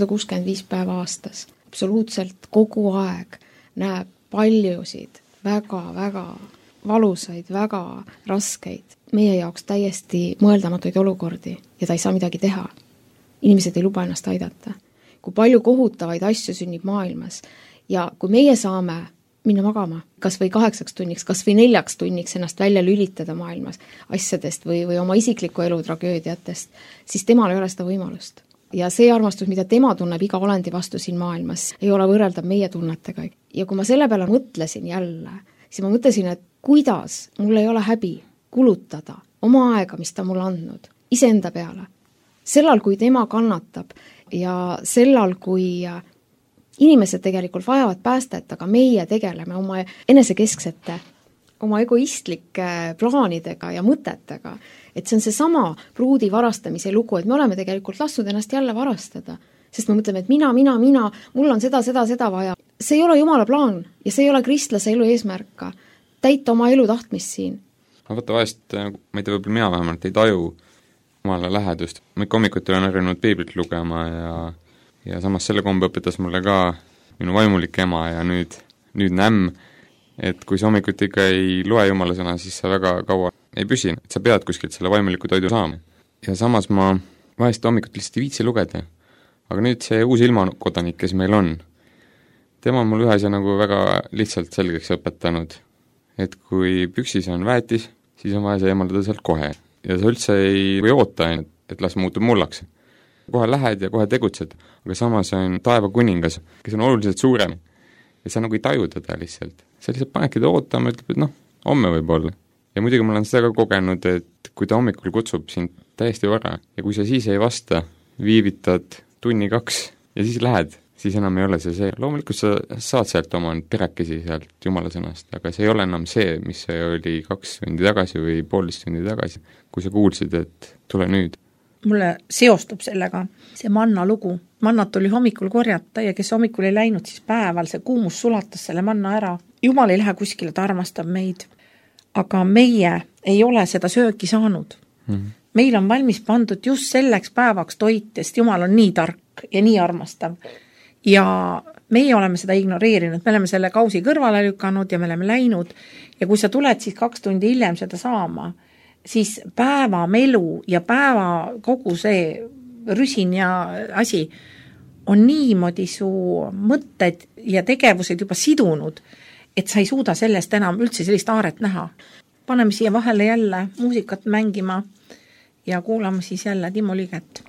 365 päeva aastas, absoluutselt kogu aeg näeb paljusid väga-väga valusaid, väga raskeid, meie jaoks täiesti mõeldamatuid olukordi ja ta ei saa midagi teha. Inimesed ei luba ennast aidata. Kui palju kohutavaid asju sünnib maailmas ja kui meie saame minna magama, kas või 8 tunniks, kas või 4 tunniks ennast välja lülitada maailmas asjadest või oma isikliku elu tragöödiatest, siis temal ei ole seda võimalust. Ja see armastus, mida tema tunneb iga olendi vastu siin maailmas, ei ole võrreldav meie tunnetega. Ja kui ma selle peale mõtlesin jälle, siis ma mõtlesin, et kuidas mul ei ole häbi kulutada oma aega, mis ta mulle andnud, iseenda peale. Sellal, kui tema kannatab ja sellal, kui inimesed tegelikult vajavad päästet, aga meie tegeleme oma enesekesksete, oma egoistlike plaanidega ja mõtetega, et see on see sama pruudi varastamise lugu, et me oleme tegelikult lassnud ennast jälle varastada, sest me mõtleme, et mina, mul on seda vaja. See ei ole Jumala plaan ja see ei ole kristlase elu eesmärka, täita oma elu tahtmist siin. Aga võtta vahest, ma ei tea, võib-olla mina vähemalt ei taju Jumala lähedust. Ma ikka hommikuti olen harjunud piiblit lugema ja samas selle kombe õpetas mulle ka minu vaimulik ema ja nüüd nämm, et kui sa hommikuti ikka ei loe Jumala sõna, siis sa väga kaua ei püsi, et sa pead kuskilt selle vaimuliku toidu saama. Ja samas ma vahest hommikuti lihtsalt ei viitsi lugeda. Aga nüüd see uus ilmakodanik, kes meil on, tema on mul ühe asja väga lihtsalt selgeks õpetanud, et kui püksis on väetis, siis on vaja see eemaldada sealt kohe. Ja sa üldse ei oota, et las muutub mullaks. Kohe lähed ja kohe tegutsed, aga samas on taeva kuningas, kes on oluliselt suurem. Ja sa ei taju teda lihtsalt. Sa lihtsalt panedki ta ootama, ütleb, et homme võib-olla. Ja muidugi ma olen seda ka kogenud, et kui ta hommikul kutsub sind täiesti vara ja kui sa siis ei vasta, viivitad 1-2 tunni ja siis lähed, siis enam ei ole see. Loomulikult sa saad sealt oma perekesi sealt Jumala sõnast, aga see ei ole enam see, mis see oli 2 tundi tagasi või 1,5 tundi tagasi, kui sa kuulsid, et tule nüüd. Mulle seostub sellega see manna lugu. Mannat oli hommikul korjata ja kes hommikul ei läinud, siis päeval see kuumus sulatas selle manna ära. Jumal ei lähe kuskile, ta armastab meid. Aga meie ei ole seda sööki saanud. Meil on valmis pandud just selleks päevaks toit, sest Jumal on nii tark ja nii armastav. Ja meie oleme seda ignoreerinud, me oleme selle kausi kõrvale lükanud ja me oleme läinud. Ja kui sa tuled siis 2 tundi hiljem seda saama, siis päeva melu ja päeva kogu see rüsin ja asi on niimoodi su mõtted ja tegevused juba sidunud, et sa ei suuda sellest enam üldse sellist aaret näha. Paneme siia vahele jälle muusikat mängima ja kuulame siis jälle Timo Liiget.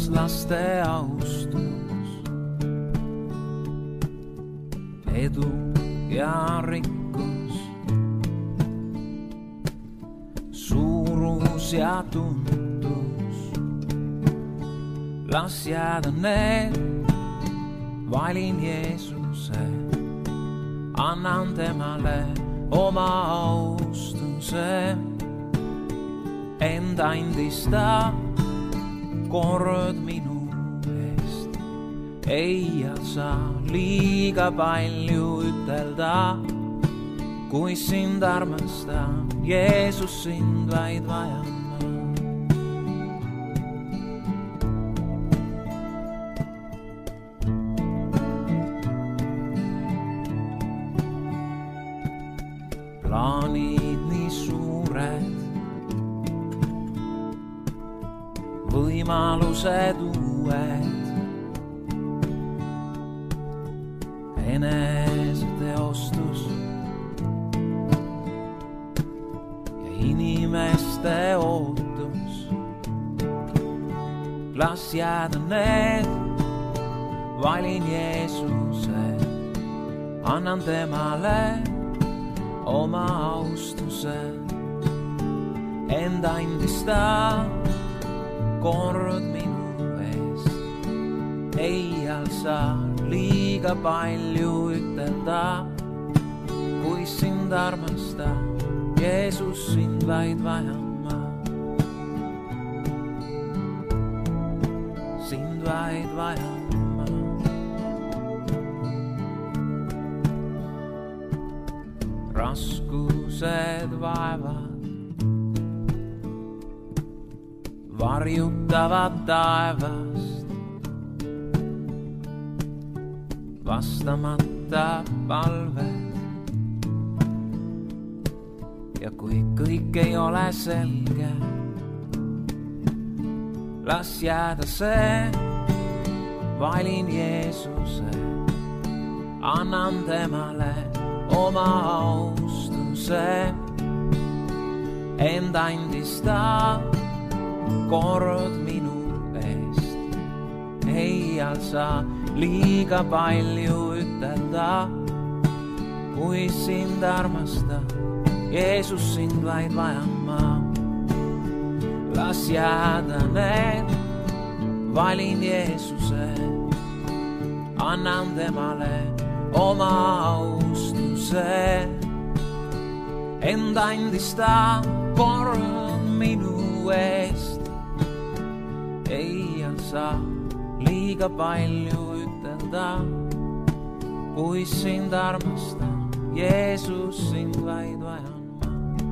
laste austus, edu ja rikkus, suurus ja tuntus. Las jääda need, valin Jeesuse, annan temale oma austuse. Enda andis ta kord minu eest, ei saa liiga palju ütelda, kui sind armastan, Jeesus, sind vaid vajan ma. Plaanid nii suured, võimalused uued, eneseteostus ja inimeste ootus. Las jääda need, valin Jeesuse, annan temale oma austuse. Enda andis ta kord minu eest, ei saa liiga palju ütelda, kui sind armastan, Jeesus, sind vaid vajan ma. Sind vaid vajan ma. Raskused vaevad varjutavad taevast, vastamata palved. Ja kui kõik ei ole selge, las jääda see, valin Jeesuse, annan temale oma austuse. Enda andis ta kord minu eest, ei saa liiga palju ütelda, kui sind armastan, Jeesus, sind vaid vajan ma. Las jääda need, valin Jeesuse, annan temale oma austuse. Enda andis ta kord minu eest, ei saa liiga palju ütelda, kui sind armastan, Jeesus, sind vaid vajan ma.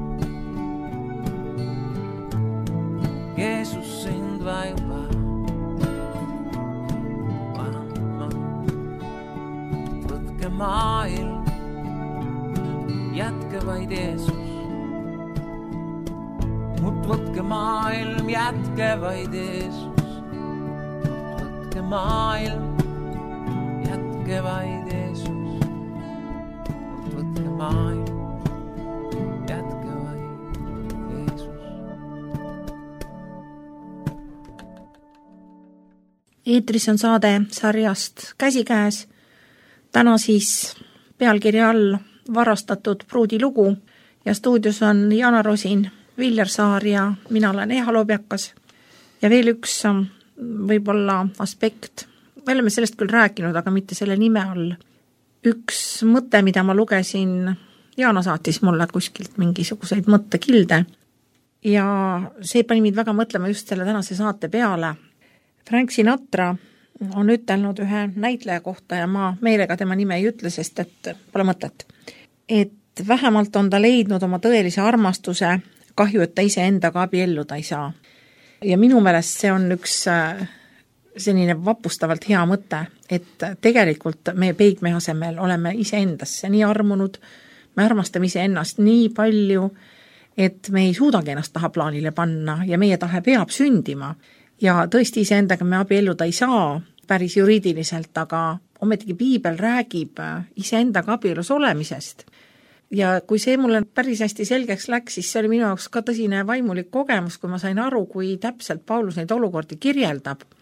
Jeesus, sind vaid vajan ma. Võtke maailm, jätke vaid Jeesus. Võtke maailm, jätke vaid Jeesus. Võtke maailm, jätke vaid Jeesus. Võtke maailm, jätke vaid Jeesus. Eetris on saade sarjast Käsikäes. Täna siis pealkirja all Varastatud pruudi lugu ja stuudios on Jana Rosin, Viljar Saar ja mina olen Eha Lobjakas. Ja veel üks võib-olla aspekt, me oleme sellest küll rääkinud, aga mitte selle nime all. Üks mõte, mida ma lugesin, Jana saatis mulle kuskilt mingisuguseid mõttekilde ja see pani mind väga mõtlema just selle tänase saate peale. Frank Sinatra on ütelnud ühe näitleja kohta ja ma meelega tema nime ei ütle, sest et pole mõtet. Et vähemalt on ta leidnud oma tõelise armastuse, kahju, et ta ise endaga abielluda ei saa. Ja minu meelest see on üks selline vapustavalt hea mõte, et tegelikult meie peigmehe asemel oleme ise endasse nii armunud, me armastame ise ennast nii palju, et me ei suudagi ennast taha plaanile panna ja meie tahe peab sündima. Ja tõesti ise endaga me abielluda ei saa päris juriidiliselt, aga ometigi piibel räägib ise endaga abielus olemisest. Ja kui see mulle päris hästi selgeks läks, siis see oli minu jaoks ka tõsine vaimulik kogemus, kui ma sain aru, kui täpselt Paulus neid olukordi kirjeldab.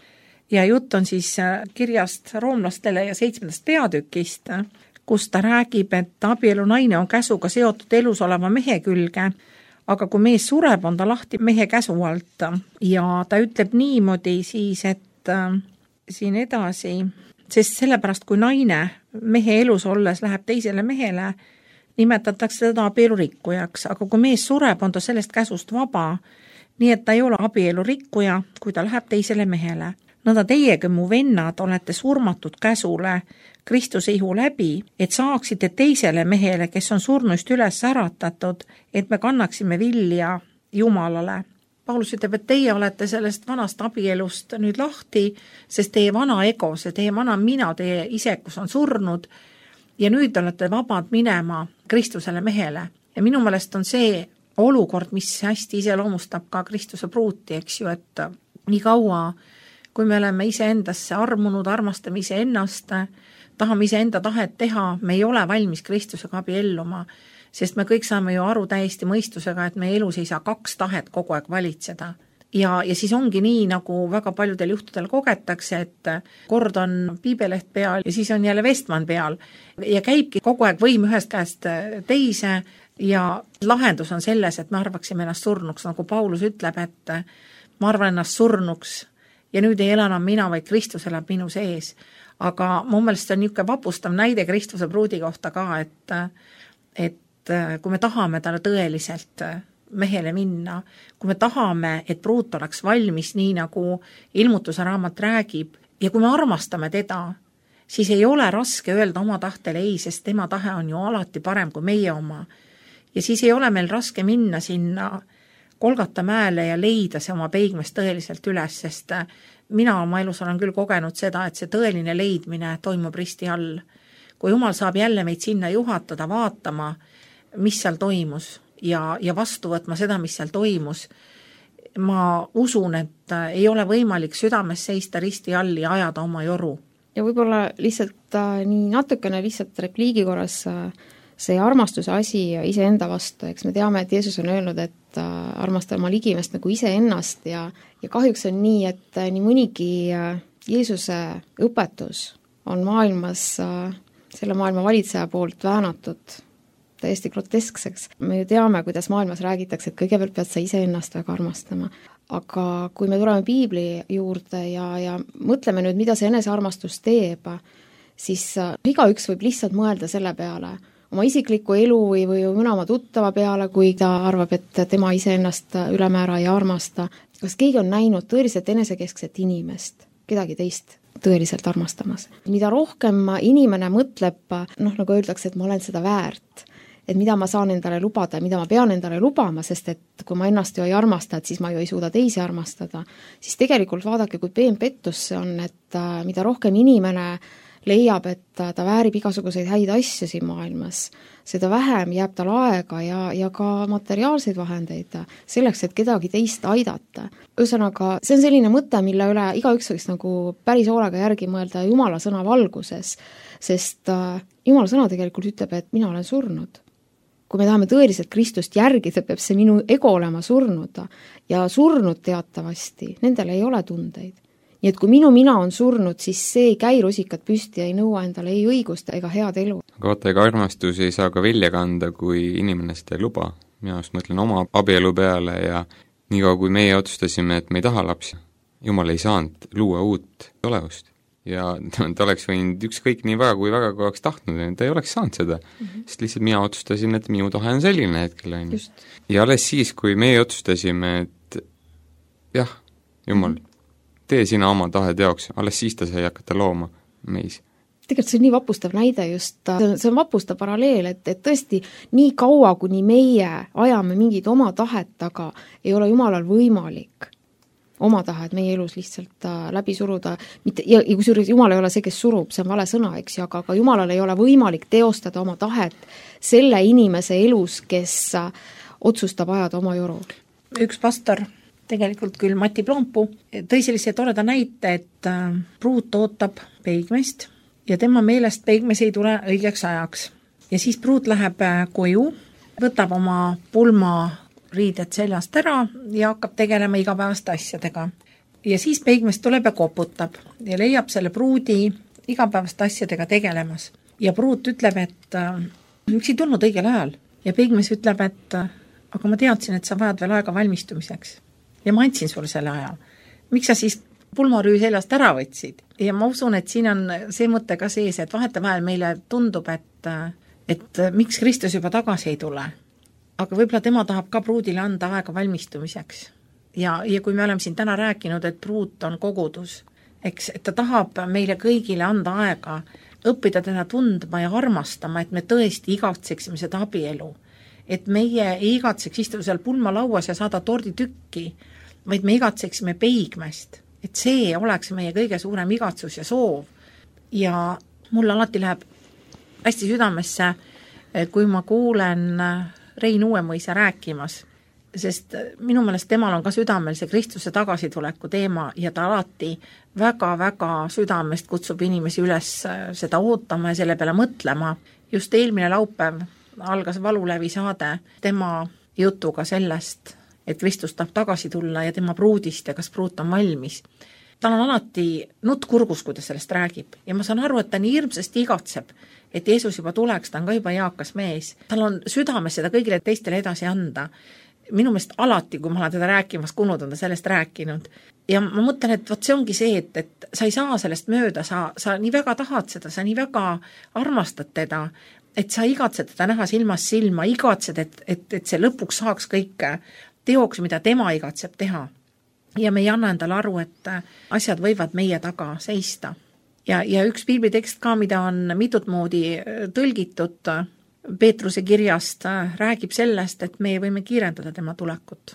ja jutt on siis kirjast roomlastele ja 7. peatükist, kus ta räägib, et abielu naine on käsuga seotud elus oleva mehe külge, aga kui mees sureb, on ta lahti mehe käsu alt ja ta ütleb niimoodi siis, et siin edasi, sest sellepärast, kui naine mehe elus olles läheb teisele mehele, nimetatakse teda abielurikkujaks, aga kui mees sureb, on ta sellest käsust vaba, nii et ta ei ole abielurikkuja, kui ta läheb teisele mehele. Nõnda teiegi, mu vennad, olete surmatud käsule Kristuse ihu läbi, et saaksite teisele mehele, kes on surnuist üles äratatud, et me kannaksime vilja Jumalale. Paulus ütleb, et teie olete sellest vanast abielust nüüd lahti, sest teie vana ego, see teie vana mina, teie isekus on surnud ja nüüd olete vabad minema Kristusele mehele. Ja minu meelest on see olukord, mis hästi iseloomustab ka Kristuse pruuti, eks ju, et nii kaua, kui me oleme iseendasse armunud, armastame iseennast, tahame iseenda tahet teha, me ei ole valmis Kristusega abielluma, sest me kõik saame ju aru täiesti mõistusega, et meie elus ei saa 2 tahet kogu aeg valitseda. Ja siis ongi nii, nagu väga paljudel juhtudel kogetakse, et kord on piibeleht peal ja siis on jälle Vestman peal ja käibki kogu aeg võim ühest käest teise ja lahendus on selles, et me arvaksime ennast surnuks, nagu Paulus ütleb, et ma arvan ennast surnuks ja nüüd ei ela enam mina, vaid Kristus elab minu sees. Aga mu meelest on niisugune vapustav näide Kristuse pruudi kohta ka, et kui me tahame talle tõeliselt mehele minna, kui me tahame, et pruut oleks valmis nii, nagu ilmutuse raamat räägib, ja kui me armastame teda, siis ei ole raske öelda oma tahtele ei, sest tema tahe on ju alati parem kui meie oma. Ja siis ei ole meil raske minna sinna Kolgata mäele ja leida see oma peigmest tõeliselt üles, sest mina oma elus olen küll kogenud seda, et see tõeline leidmine toimub risti all. Kui Jumal saab jälle meid sinna juhatada, vaatama, mis seal toimus ja vastu võtma seda, mis seal toimus, ma usun, et ei ole võimalik südames seista risti all ja ajada oma joru. Ja võib-olla lihtsalt nii natukene lihtsalt repliigi korras see armastuse asi iseenda vastu, eks me teame, et Jeesus on öelnud, et armasta oma ligimest nagu iseennast ja kahjuks on nii, et nii mõnigi Jeesuse õpetus on maailmas selle maailma valitseja poolt väänatud täiesti groteskseks. Me ju teame, kuidas maailmas räägitakse, et kõigepealt pead sa iseennast väga armastama. Aga kui me tuleme piibli juurde ja mõtleme nüüd, mida see enesearmastus teeb, siis igaüks võib lihtsalt mõelda selle peale, oma isikliku elu või mõne oma tuttava peale, kui ta arvab, et tema iseennast ülemäära ei armasta. Kas keegi on näinud tõeliselt enesekeskset inimest, kedagi teist tõeliselt armastamas? Mida rohkem inimene mõtleb, nagu öeldakse, et ma olen seda väärt, et mida ma saan endale lubada ja mida ma pean endale lubama, sest et kui ma ennast ju ei armasta, et siis ma ju ei suuda teisi armastada, siis tegelikult vaadake, kui peenpettus see on, et mida rohkem inimene leiab, et ta väärib igasuguseid häid asju siin maailmas, seda vähem jääb tal aega ja ka materiaalseid vahendeid selleks, et kedagi teist aidata. Ühesõnaga, see on selline mõte, mille üle igaüks võiks nagu päris hoolega järgi mõelda Jumala sõna valguses, sest Jumala sõna tegelikult ütleb, et mina olen surnud. Kui me tahame tõeliselt Kristust järgida, peab see minu ego olema surnud ja surnud teatavasti, nendel ei ole tundeid. Nii et kui minu mina on surnud, siis see ei käi rusikat püsti ja ei nõua endale ei õigust ega head elu. Aga vaata, ega armastus ei saa ka välja kanda, kui inimene seda ei luba. Mina just mõtlen oma abielu peale ja niikaua kui meie otsustasime, et me ei taha lapsi, Jumal ei saanud luua uut olevust. Ja ta oleks võinud ükskõik nii väga, kui väga oleks tahtnud, ta ei oleks saanud seda. Sest lihtsalt mina otsustasin, et minu tahe on selline hetkel. Ja alles siis, kui meie otsustasime, et jah, Jumal, tee sina oma tahe teoks, alles siis ta sai hakata looma meis. Tegelikult see on nii vapustav näide just, see on vapustav paralleel, et tõesti nii kaua, kuni meie ajame mingid oma tahet, aga ei ole Jumalal võimalik oma tahet meie elus lihtsalt läbi suruda, ja kusjuures Jumal ei ole see, kes surub, see on vale sõna, eks ju, aga Jumalal ei ole võimalik teostada oma tahet selle inimese elus, kes otsustab ajada oma joru. Üks pastor, tegelikult küll Mati Ploompu, tõi sellise toreda näite, et pruut ootab peigmest ja tema meelest peigmes ei tule õigeks ajaks. Ja siis pruut läheb koju, võtab oma pulma riided seljast ära ja hakkab tegelema igapäevaste asjadega. ja siis peigmees tuleb ja koputab ja leiab selle pruudi igapäevaste asjadega tegelemas. Ja pruut ütleb, et miks ei tulnud õigel ajal. Ja peigmees ütleb, et aga ma teadsin, et sa vajad veel aega valmistumiseks. Ja ma andsin sulle selle aja. Miks sa siis pulmarüü seljast ära võtsid? Ja ma usun, et siin on see mõte ka sees, et vahetevahel meile tundub, et miks Kristus juba tagasi ei tule. Aga võib-olla tema tahab ka pruudile anda aega valmistumiseks. Ja kui me oleme siin täna rääkinud, et pruut on kogudus, eks, et ta tahab meile kõigile anda aega, õppida teda tundma ja armastama, et me tõesti igatseksime seda abielu. Et meie ei igatseks istuda seal pulmalauas ja saada torditükki, vaid me igatseksime peigmest. Et see oleks meie kõige suurem igatsus ja soov. Ja mul alati läheb hästi südamesse, kui ma kuulen Rein Uuemõisa rääkimas, sest minu meelest temal on ka südamel see Kristuse tagasituleku teema ja ta alati väga-väga südamest kutsub inimesi üles seda ootama ja selle peale mõtlema. Just eelmine laupäev algas Valulävi saade tema jutuga sellest, et Kristus tahab tagasi tulla ja tema pruudist ja kas pruut on valmis. Tal on alati nutt kurgus, kui ta sellest räägib ja ma saan aru, et ta nii hirmsasti igatseb, et Jeesus juba tuleks, ta on ka juba eakas mees. Tal on südames seda kõigile teistele edasi anda. Minu meelest alati, kui ma olen teda rääkimas kuulnud, on ta sellest rääkinud. Ja ma mõtlen, et võt see ongi see, et sa ei saa sellest mööda, sa nii väga tahad seda, sa nii väga armastad teda, et sa igatsed teda näha silmast silma, igatsed, et see lõpuks saaks kõike teoks, mida tema igatseb teha. Ja me ei anna endale aru, et asjad võivad meie taga seista. Ja üks piiblitekst ka, mida on mitut moodi tõlgitud Peetruse kirjast, räägib sellest, et me võime kiirendada tema tulekut.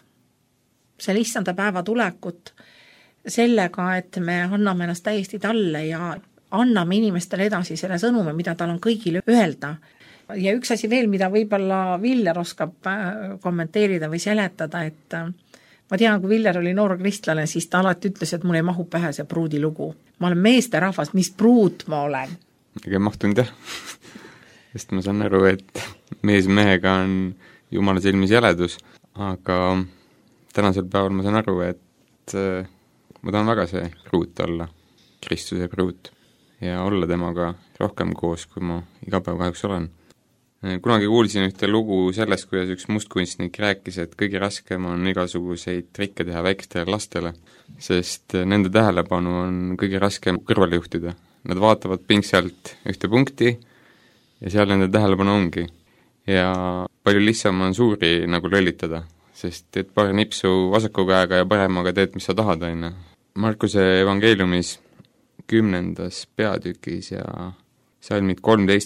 See issanda päeva tulekut sellega, et me anname ennast täiesti talle ja anname inimestele edasi selle sõnumi, mida tal on kõigile öelda. Ja üks asi veel, mida võib-olla Viller oskab kommenteerida või seletada, et ma tean, kui Viller oli noor kristlane, siis ta alati ütles, et mul ei mahu pähe see pruudi lugu. Ma olen meeste rahvas, mis pruut ma olen? Ega mahtunud jah. Sest ma saan aru, et mees mehega on Jumala silmis jäledus, aga tänasel päeval ma saan aru, et ma tahan väga see pruut olla, Kristuse pruut, ja olla temaga rohkem koos, kui ma iga päev kahjuks olen. Kunagi kuulsin ühte lugu sellest, kuidas üks mustkunstnik rääkis, et kõige raskem on igasuguseid trikke teha väikestele lastele, sest nende tähelepanu on kõige raskem kõrvale juhtida. Nad vaatavad pingsalt ühte punkti ja seal nende tähelepanu ongi. Ja palju lihtsam on suuri nagu lollitada, sest teed paari nipsu vasaku käega ja paremaga teed, mis sa tahad, aina. Markuse evangeeliumis 10. peatükis ja salmid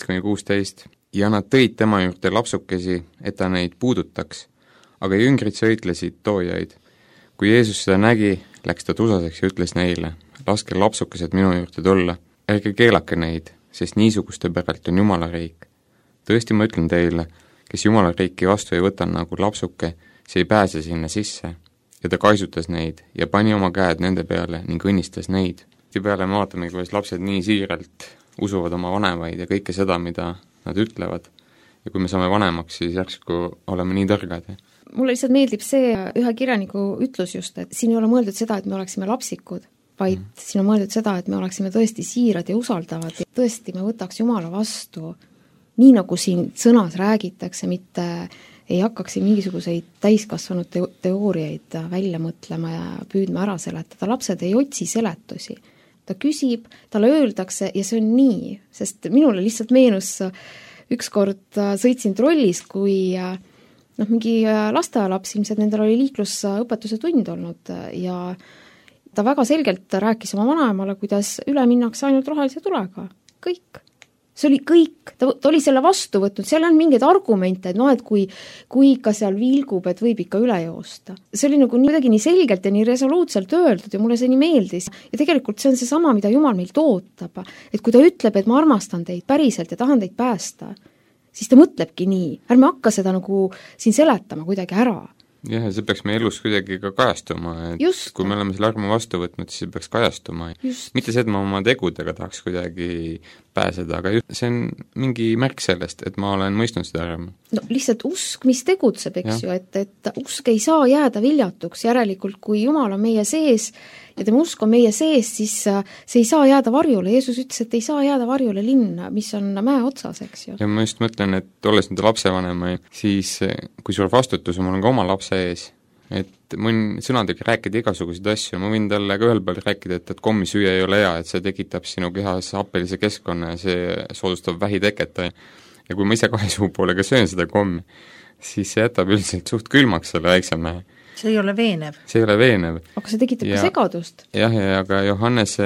13-16 ja nad tõid tema juurde lapsukesi, et ta neid puudutaks, aga jüngrid sõitlesid toojaid. Kui Jeesus seda nägi, läks ta tusaseks ja ütles neile, laske lapsukesed minu juurde tulla, ärge keelake neid, sest niisuguste päralt on Jumala riik. Tõesti ma ütlen teile, kes Jumala riiki vastu ei võta nagu lapsuke, see ei pääse sinna sisse. Ja ta kaisutas neid ja pani oma käed nende peale ning õnnistas neid. Peale me vaatame, kuidas lapsed nii siiralt usuvad oma vanemaid ja kõike seda, mida nad ütlevad. Ja kui me saame vanemaks, siis järsku oleme nii targad. Mulle lihtsalt meeldib see ühe kirjaniku ütlus just, et siin ei ole mõeldud seda, et me oleksime lapsikud, vaid siin on mõeldud seda, et me oleksime tõesti siirad ja usaldavad ja tõesti me võtaks Jumala vastu, nii nagu siin sõnas räägitakse, mitte ei hakkaks siin mingisuguseid täiskasvanud teooriaid välja mõtlema ja püüdma ära seletada. Lapsed ei otsi seletusi. Ta küsib, talle öeldakse ja see on nii, sest minule lihtsalt meenus ükskord sõitsin trollis, kui mingi lastealaps ilmselt nendel oli liiklusõpetuse tund olnud ja ta väga selgelt rääkis oma vanaemale, kuidas üle minnakse ainult rohelise tulega. Kõik. See oli kõik, ta oli selle vastu võtnud, seal on mingeid argumente, et et kui ikka seal vilgub, et võib ikka üle joosta. See oli nagu nii selgelt ja nii resoluutselt öeldud ja mulle see nii meeldis. Ja tegelikult see on see sama, mida Jumal meilt ootab. Et kui ta ütleb, et ma armastan teid päriselt ja tahan teid päästa, siis ta mõtlebki nii. Ärme hakka seda nagu siin seletama kuidagi ära. Jah, see peaks meie elus kuidagi ka kajastuma, et just. Kui me oleme selle armu vastu võtnud, siis see peaks kajastuma. Just. Mitte see, et ma oma tegudega tahaks kuidagi pääseda, aga see on mingi märk sellest, et ma olen mõistnud seda armu. No lihtsalt usk, mis tegutseb, eks ju, et usk ei saa jääda viljatuks, järelikult kui Jumal on meie sees ja tema usk on meie sees, siis see ei saa jääda varjule. Jeesus ütles, et ei saa jääda varjule linna, mis on mäe otsas, eks ju. ja ma just mõtlen, et olles nende lapsevanema, siis kui suur vastutus mul on ka oma lapse ees, et mõn sõnadega rääkida igasuguseid asju, ma võin talle ka ühel peal rääkida, et kommisüüa ei ole hea, et see tekitab sinu kehas happelise keskkonna ja see soodustab vähiteket. Ja kui ma ise 2 suu poolega söön seda kommi, siis see jätab üldiselt suht külmaks selle väikse mehe. see ei ole veenev. see ei ole veenev. Aga see tekitab ka segadust. jah, aga Johannese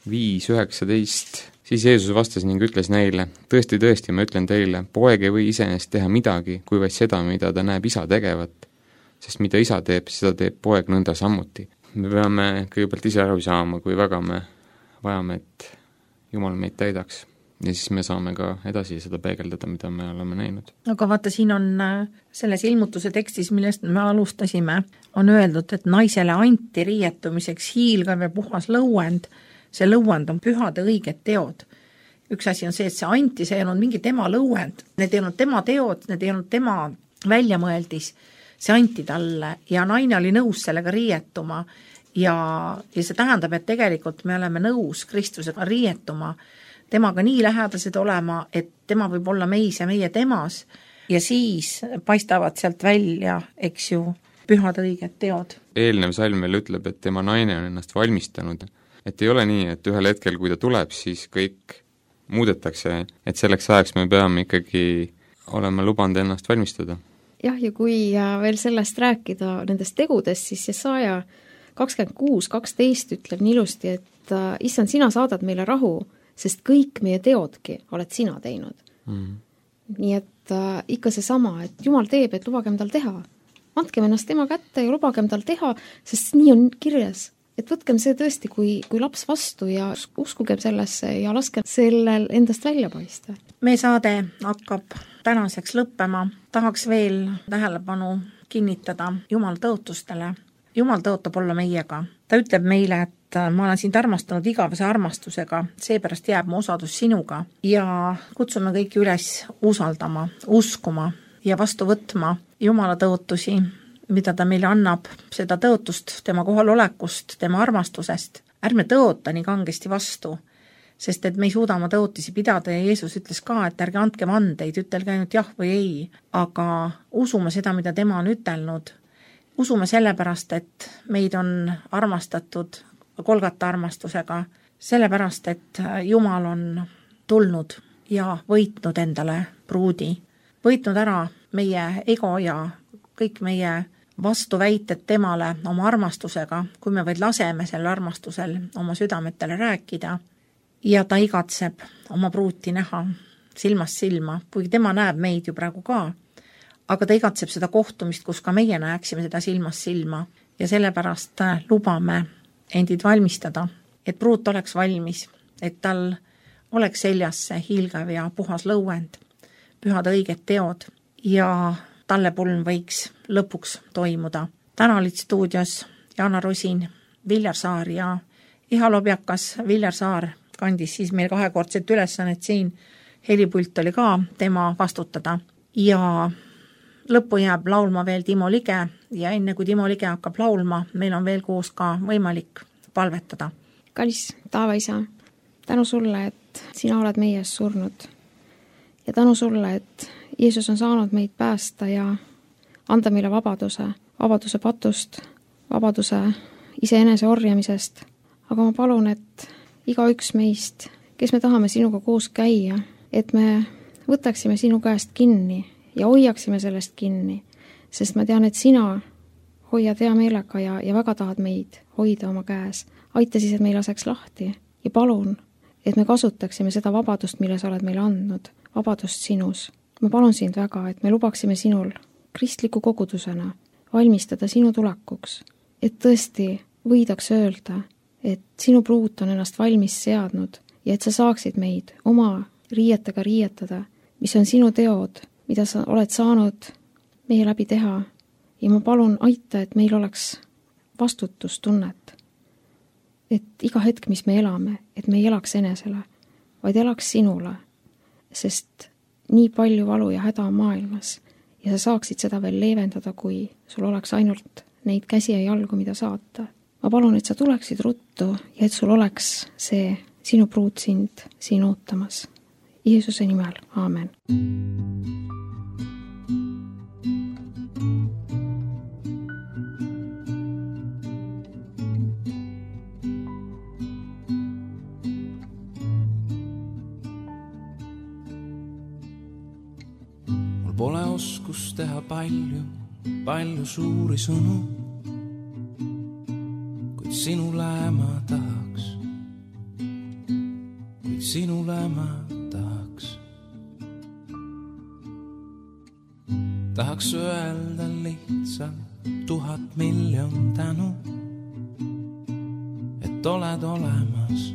5:19, siis Jeesus vastas ning ütles neile, tõesti, ma ütlen teile, poeg ei või iseenesest teha midagi, kui vaid seda, mida ta näeb isa tegevat. Sest mida isa teeb, seda teeb poeg nõnda sammuti. Me peame kõigepealt ise aru saama, kui väga me vajame, et Jumal meid täidaks. Ja siis me saame ka edasi seda peegeldada, mida me oleme näinud. Aga vaata, siin on selles ilmutuse tekstis, millest me alustasime, on öeldud, et naisele anti riietumiseks hiilgav ja puhas lõuend. See lõuend on pühade õiged teod. Üks asi on see, et see anti, see ei olnud mingi tema lõuend. Need ei olnud tema teod, need ei olnud tema väljamõeldis. See anti talle ja naine oli nõus sellega riietuma. Ja see tähendab, et tegelikult me oleme nõus Kristusega riietuma, temaga nii lähedased olema, et tema võib olla meis ja meie temas ja siis paistavad sealt välja, eks ju, pühad õiged teod. Eelnev salm veel ütleb, et tema naine on ennast valmistanud, et ei ole nii, et ühel hetkel, kui ta tuleb, siis kõik muudetakse, et selleks ajaks me peame ikkagi olema lubanud ennast valmistada. Jah, ja kui veel sellest rääkida nendest tegudest, siis Jesaja 26:12 ütleb nii ilusti, et issand, sina saadad meile rahu, sest kõik meie teodki oled sina teinud. Nii et ikka see sama, et Jumal teeb, et lubagem tal teha. Andkem ennast tema kätte ja lubagem tal teha, sest nii on kirjas. Et võtkem see tõesti kui laps vastu ja uskugem sellesse ja laskem sellel endast välja paista. Meie saade hakkab tänaseks lõppema. Tahaks veel tähelepanu kinnitada Jumal tõotustele. Jumal tõotab olla meiega. Ta ütleb meile, et ma olen sind armastanud igavese armastusega, seepärast jääb mu osadus sinuga ja kutsume kõiki üles usaldama, uskuma ja vastu võtma Jumala tõotusi, mida ta meile annab, seda tõotust tema kohalolekust, tema armastusest. Ärme tõota nii kangesti vastu, sest et me ei suuda oma tõotisi pidada ja Jeesus ütles ka, et ärge andke vandeid, ütelge ainult jah või ei, aga usume seda, mida tema on ütelnud. Usume sellepärast, et meid on armastatud Golgata armastusega, sellepärast, et Jumal on tulnud ja võitnud endale pruudi, võitnud ära meie ego ja kõik meie vastuväited temale oma armastusega, kui me vaid laseme selle armastusel oma südametele rääkida ja ta igatseb oma pruuti näha silmast silma, kuigi tema näeb meid ju praegu ka, aga ta igatseb seda kohtumist, kus ka meie näeksime seda silmast silma ja sellepärast lubame endid valmistada, et pruut oleks valmis, et tal oleks seljas see hiilgav ja puhas lõuend, pühad õiged teod ja tallepulm võiks lõpuks toimuda. Täna olid stuudios Jana Rosin, Viljar Saar ja Iha Lobjakas. Viljar Saar kandis siis meil 2-kordset ülesannet siin, helipult oli ka tema vastutada ja lõppu jääb laulma veel Timo Lige ja enne kui Timo Lige hakkab laulma, meil on veel koos ka võimalik palvetada. Kallis taevaisa, tänu sulle, et sina oled meie ees surnud ja tänu sulle, et Jeesus on saanud meid päästa ja anda meile vabaduse patust, vabaduse iseenese orjamisest. Aga ma palun, et igaüks meist, kes me tahame sinuga koos käia, et me võtaksime sinu käest kinni ja hoiaksime sellest kinni, sest ma tean, et sina hoiad hea meelega ja väga tahad meid hoida oma käes. Aita siis, et meil laseks lahti ja palun, et me kasutaksime seda vabadust, mille sa oled meile andnud, vabadust sinus. Ma palun sind väga, et me lubaksime sinul kristliku kogudusena valmistada sinu tulekuks, et tõesti võidaks öelda, et sinu pruut on ennast valmis seadnud ja et sa saaksid meid oma riietega riietada, mis on sinu teod, mida sa oled saanud meie läbi teha ja ma palun aita, et meil oleks vastutustunnet, et iga hetk, mis me elame, et me ei elaks enesele, vaid elaks sinule, sest nii palju valu ja häda on maailmas ja sa saaksid seda veel leevendada, kui sul oleks ainult neid käsi ja jalgu, mida saata. ma palun, et sa tuleksid ruttu ja et sul oleks see sinu pruut sind siin ootamas. Jeesuse nimel, aamen. Mul pole oskus teha palju suuri sõnu, kuid sinule ma tahaks, tahaks öelda lihtsalt 1000 miljon tänu, et oled olemas,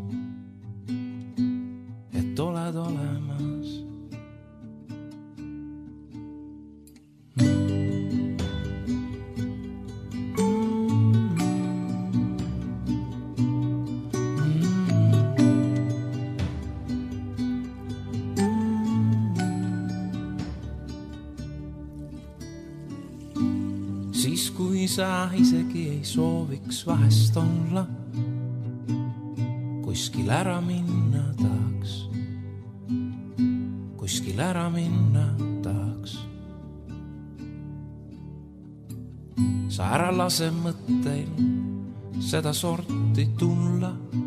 siis kui sa isegi ei sooviks vahest olla, kuskil ära minna tahaks. Sa ära lase mõtteil seda sorti tulla,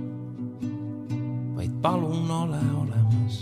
vaid palun ole olemas.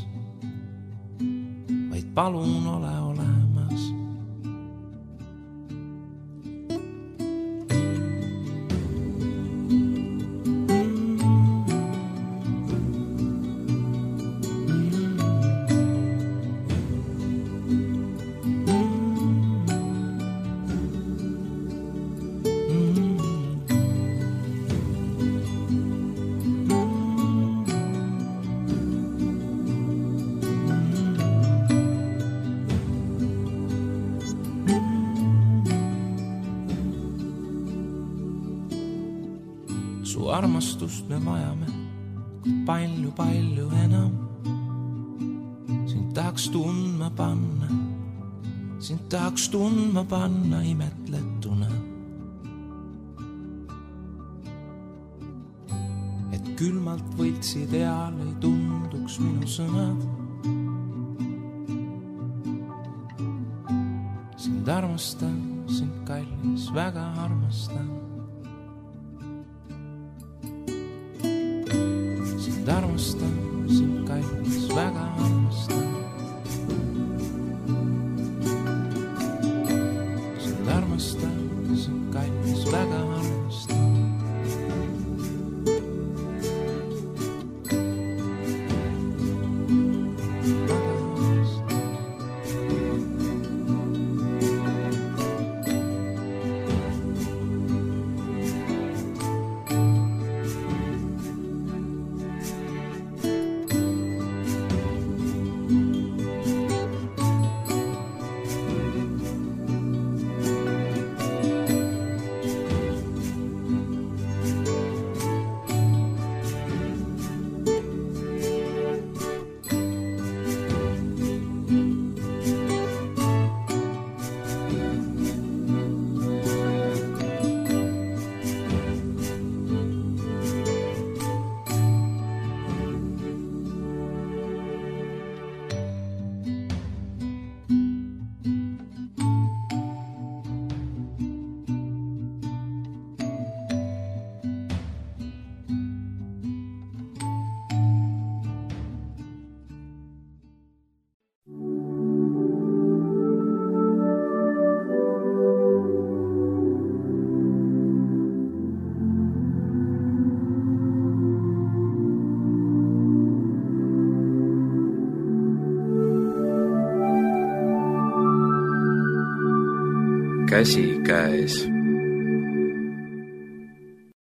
Su armastust me vajame palju enam. Sind tahaks tundma panna imetletuna. Et külmalt võltsideal ei tunduks minu sõnad. Sind armastan, sind kallis, väga armastan. Sind armastan, sind kallis, väga armastan. Sind armastan, sind kallis, väga armastan. Käsi käes.